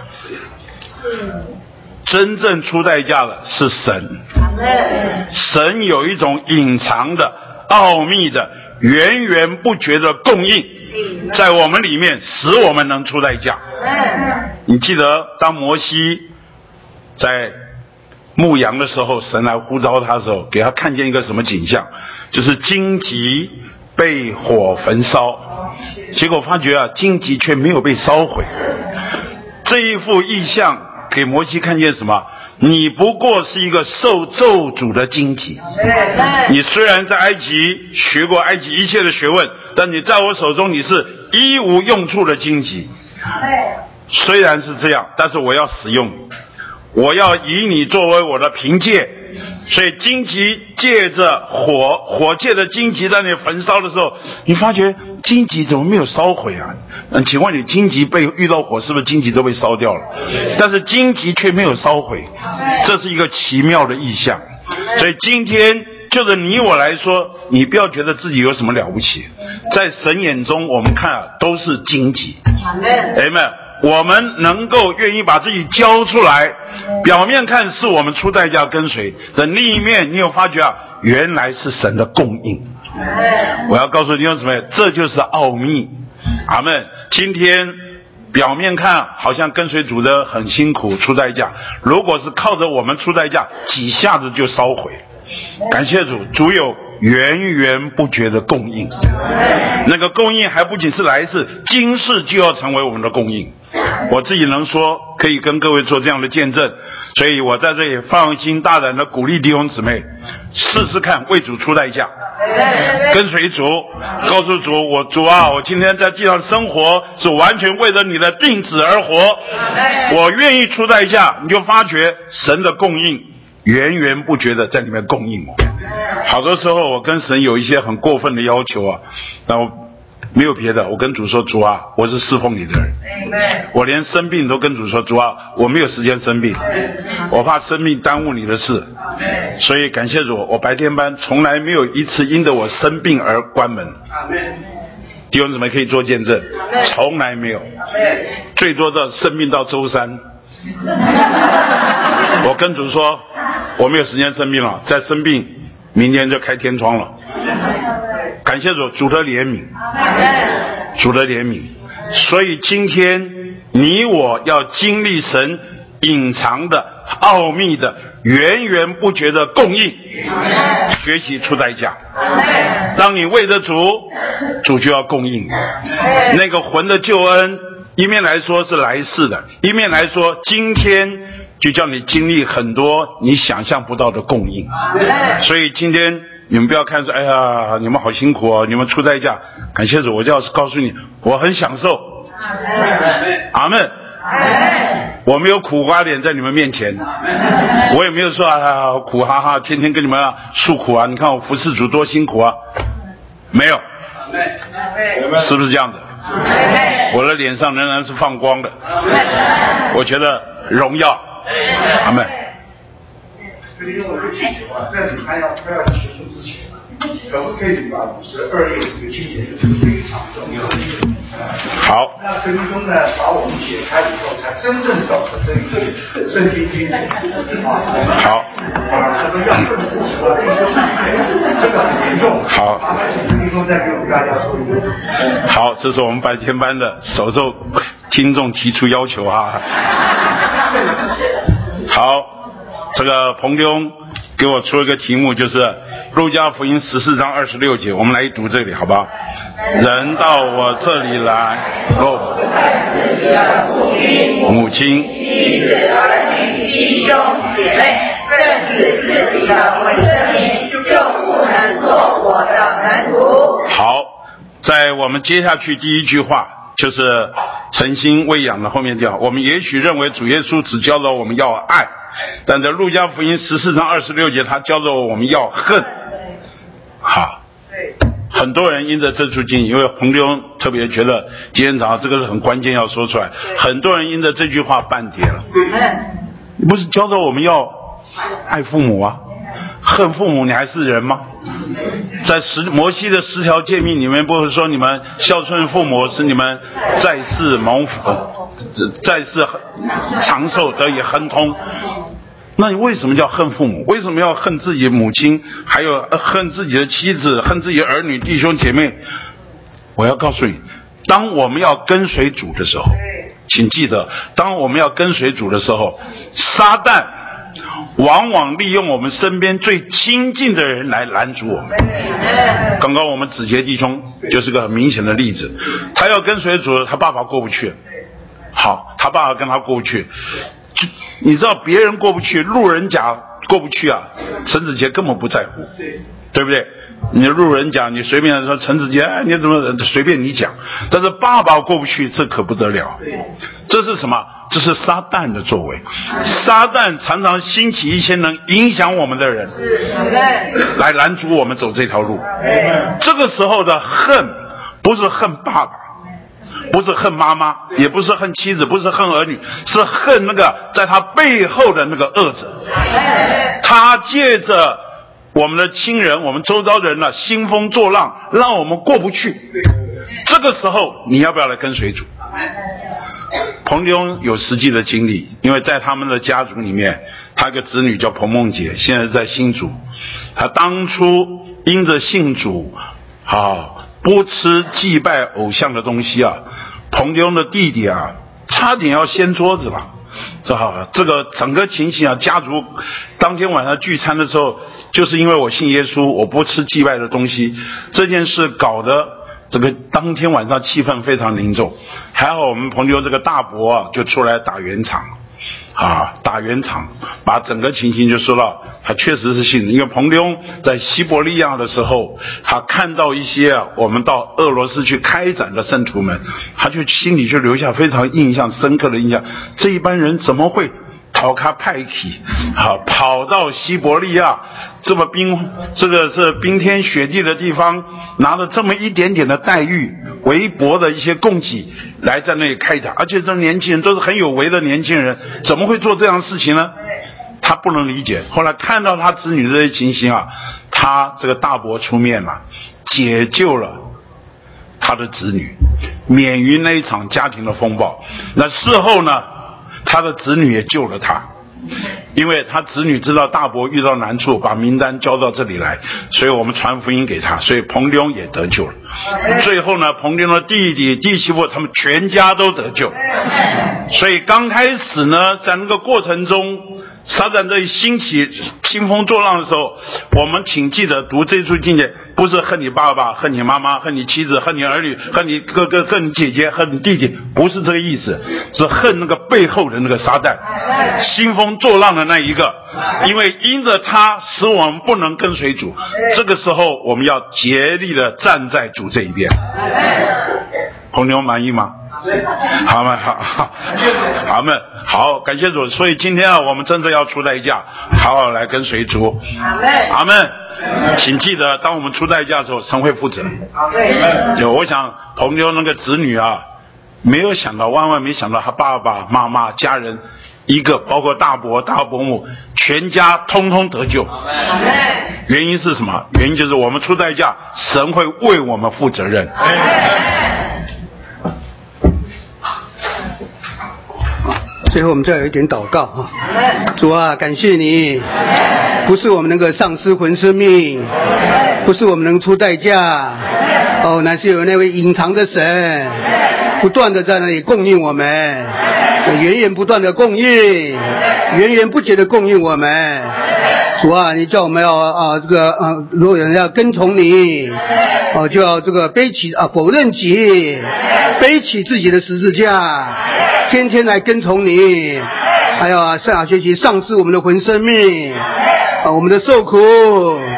真正出代价的是神。神有一种隐藏的奥秘的源源不绝的供应在我们里面，使我们能出代价。你记得当摩西在牧羊的时候，神来呼召他的时候，给他看见一个什么景象，就是荆棘被火焚烧，结果发觉荆棘却没有被烧毁。这一幅意象给摩西看见什么？你不过是一个受咒诅的荆棘。你虽然在埃及学过埃及一切的学问，但你在我手中你是一无用处的荆棘。虽然是这样，但是我要使用你，我要以你作为我的凭借。所以荆棘借着火借着荆棘在那焚烧的时候，你发觉荆棘怎么没有烧毁啊？请问你荆棘被遇到火，是不是荆棘都被烧掉了？但是荆棘却没有烧毁，这是一个奇妙的意象。所以今天就是你我来说，你不要觉得自己有什么了不起，在神眼中我们看都是荆棘。Amen。我们能够愿意把自己交出来，表面看是我们出代价跟随，但另一面你有发觉原来是神的供应。我要告诉弟兄姊妹，这就是奥秘。阿们。今天表面看好像跟随主的很辛苦出代价，如果是靠着我们出代价，几下子就烧毁。感谢主，主有源源不绝的供应，那个供应还不仅是来自今世，就要成为我们的供应。我自己能说，可以跟各位做这样的见证，所以我在这里放心大胆的鼓励弟兄姊妹试试看，为主出代价，跟随主，告诉主，我今天在地上生活是完全为了你的定旨而活，我愿意出代价。你就发觉神的供应源源不绝的在里面供应我。好多时候我跟神有一些很过分的要求但我没有别的，我跟主说，主我是侍奉你的人，我连生病都跟主说，主我没有时间生病，我怕生病耽误你的事。所以感谢主，我白天班从来没有一次因着我生病而关门。弟兄姊妹可以做见证，从来没有，最多的生病到周3。我跟主说，我没有时间生病了，再生病明天就开天窗了。感谢主，主的怜悯，主的怜悯。所以今天你我要经历神隐藏的奥秘的源源不绝的供应，学习出代价。当你为着主，主就要供应那个魂的救恩，一面来说是来世的，一面来说今天就叫你经历很多你想象不到的供应。所以今天你们不要看说，哎呀，你们好辛苦你们出代价。感谢主，我就要告诉你，我很享受。阿们。我没有苦瓜脸在你们面前，我也没有说苦哈哈，天天跟你们诉苦你看我服侍主多辛苦没有，是不是这样的？我的脸上仍然是放光的，我觉得荣耀。阿们。 所以我就请求在你快要结束之前，可不可以把52页这个经典是非常重要的。 好。 那最终呢，把我们解开以后，才真正找到这个圣经经典。 好。 这个要更复习了，这个很严重。 好。 麻烦请弟兄再给我们大家说一遍。 好，这是我们白天班的首奏听众提出要求好，这个彭弟兄给我出了个题目，就是路加福音14章26节，我们来读这里好不好？人到我这里来，母亲、妻子、儿女、弟兄姐妹，甚至自己的伪生民，就不能做我的门徒。好， 在我们接下去第一句话就是诚心喂养的后面调，我们也许认为主耶稣只教导我们要爱，但在路加福音14章26节他教导我们要恨。好，很多人因着这处经，因为洪流特别觉得今天早上这个是很关键要说出来，很多人因着这句话半跌了。你不是教导我们要爱父母啊，恨父母，你还是人吗？在摩西的10条诫命里面，不是说你们孝顺父母使你们在世蒙福，在世长寿得以亨通。那你为什么叫恨父母？为什么要恨自己的母亲，还有恨自己的妻子，恨自己的儿女弟兄姐妹？我要告诉你，当我们要跟随主的时候，请记得，当我们要跟随主的时候，撒旦往往利用我们身边最亲近的人来拦阻我们。刚刚我们子杰弟兄就是个很明显的例子，他要跟随主，他爸爸过不去。好，他爸爸跟他过不去，你知道别人过不去，路人甲过不去啊，陈子杰根本不在乎，对不对？你路人甲，你随便说陈子杰，你怎么随便你讲，但是爸爸过不去，这可不得了。这是什么？这是撒旦的作为。撒旦常常兴起一些能影响我们的人，来拦阻我们走这条路。这个时候的恨，不是恨爸爸，不是恨妈妈，也不是恨妻子，不是恨儿女，是恨那个在他背后的那个恶者。他借着我们的亲人，我们周遭的人呢，兴风作浪，让我们过不去。这个时候你要不要来跟随主？彭弟兄有实际的经历，因为在他们的家族里面，他有个子女叫彭梦洁，现在在新竹。他当初因着信主不吃祭拜偶像的东西啊，彭弟兄的弟弟啊差点要掀桌子了。这个整个情形啊，家族当天晚上聚餐的时候，就是因为我信耶稣，我不吃祭拜的东西，这件事搞得这个当天晚上气氛非常凝重。还好我们彭弟兄这个大伯啊，就出来打圆场打圆场，把整个情形就说到他确实是信的。因为彭弟兄在西伯利亚的时候，他看到一些我们到俄罗斯去开展的圣徒们，他就心里就留下非常深刻的印象，这一般人怎么会逃开派系跑到西伯利亚这个是冰天雪地的地方，拿着这么一点点的待遇，微薄的一些供给来在那里开展，而且这年轻人都是很有为的年轻人，怎么会做这样的事情呢？他不能理解。后来看到他子女的这些情形啊，他这个大伯出面了，解救了他的子女，免于那一场家庭的风暴。那事后呢，他的子女也救了他，因为他子女知道大伯遇到难处，把名单交到这里来，所以我们传福音给他，所以彭弟兄也得救了。最后呢，彭弟兄的弟弟弟媳妇他们全家都得救。所以刚开始呢，在那个过程中，撒旦这兴起兴风作浪的时候，我们请记得读这处经节，不是恨你爸爸，恨你妈妈，恨你妻子，恨你儿女，恨你哥哥，恨你姐姐，恨你弟弟，不是这个意思，是恨那个背后的那个撒旦，兴风作浪的那一个。因为因着他使我们不能跟随主，这个时候我们要竭力的站在主这一边。朋友满意吗？好们，好们，好，感谢主。所以今天啊，我们真的要出代价，好好来跟随主。阿们。请记得，当我们出代价的时候，神会负责。我想朋友那个子女啊，没有想到，万万没想到，他爸爸妈妈家人一个，包括大伯大伯母，全家通通得救。原因是什么？原因就是我们出代价，神会为我们负责任。 最后我们再有一点祷告啊，主啊，感谢你，不是我们能够丧失魂生命，不是我们能出代价，乃是有那位隐藏的神，不断的在那里供应我们，源源不断的供应，源源不绝的供应我们。主啊，你叫我们要如果有人要跟从你，就要这个背起否认己，背起自己的十字架，天天来跟从你。还有学习丧失我们的魂生命，我们的受苦，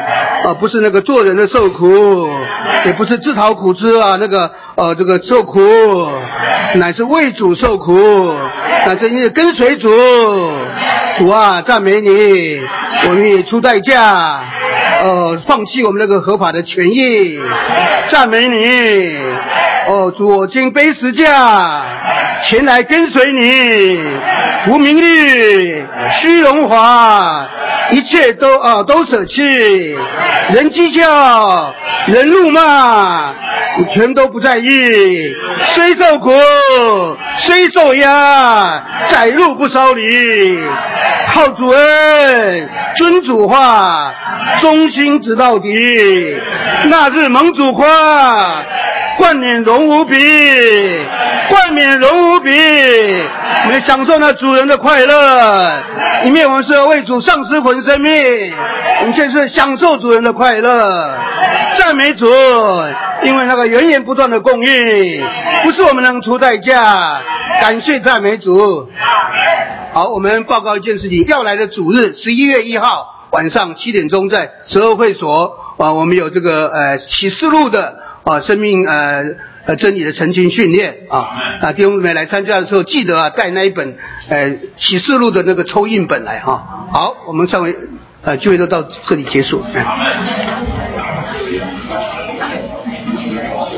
不是那个做人的受苦，也不是自讨苦吃啊，这个受苦，乃是为主受苦，乃是因为跟随主。主啊，赞美你，我们也出代价，放弃我们那个合法的权益，赞美你。主，我今背十架前来跟随你，服名利、虚荣华，一切都舍弃，人讥笑、人辱骂，你全都不在意。虽受苦，虽受压，载入不烧离。靠主恩，遵主话，忠心直到底。那日蒙主夸，冠冕荣无比，冠冕荣无比。我们享受那主人的快乐，因为我们是为主丧失魂生命，我们现在是享受主人的快乐。赞美主，因为那个源源不断的供应，不是我们能出代价。感谢赞美主。好，我们报告一件事情，要来的主日11月1号晚上7点钟，在12会所我们有这个启示录的生命真理的澄清训练弟兄们来参加的时候，记得带那一本启示录的那个抽印本来好，我们上回聚会都到这里结束。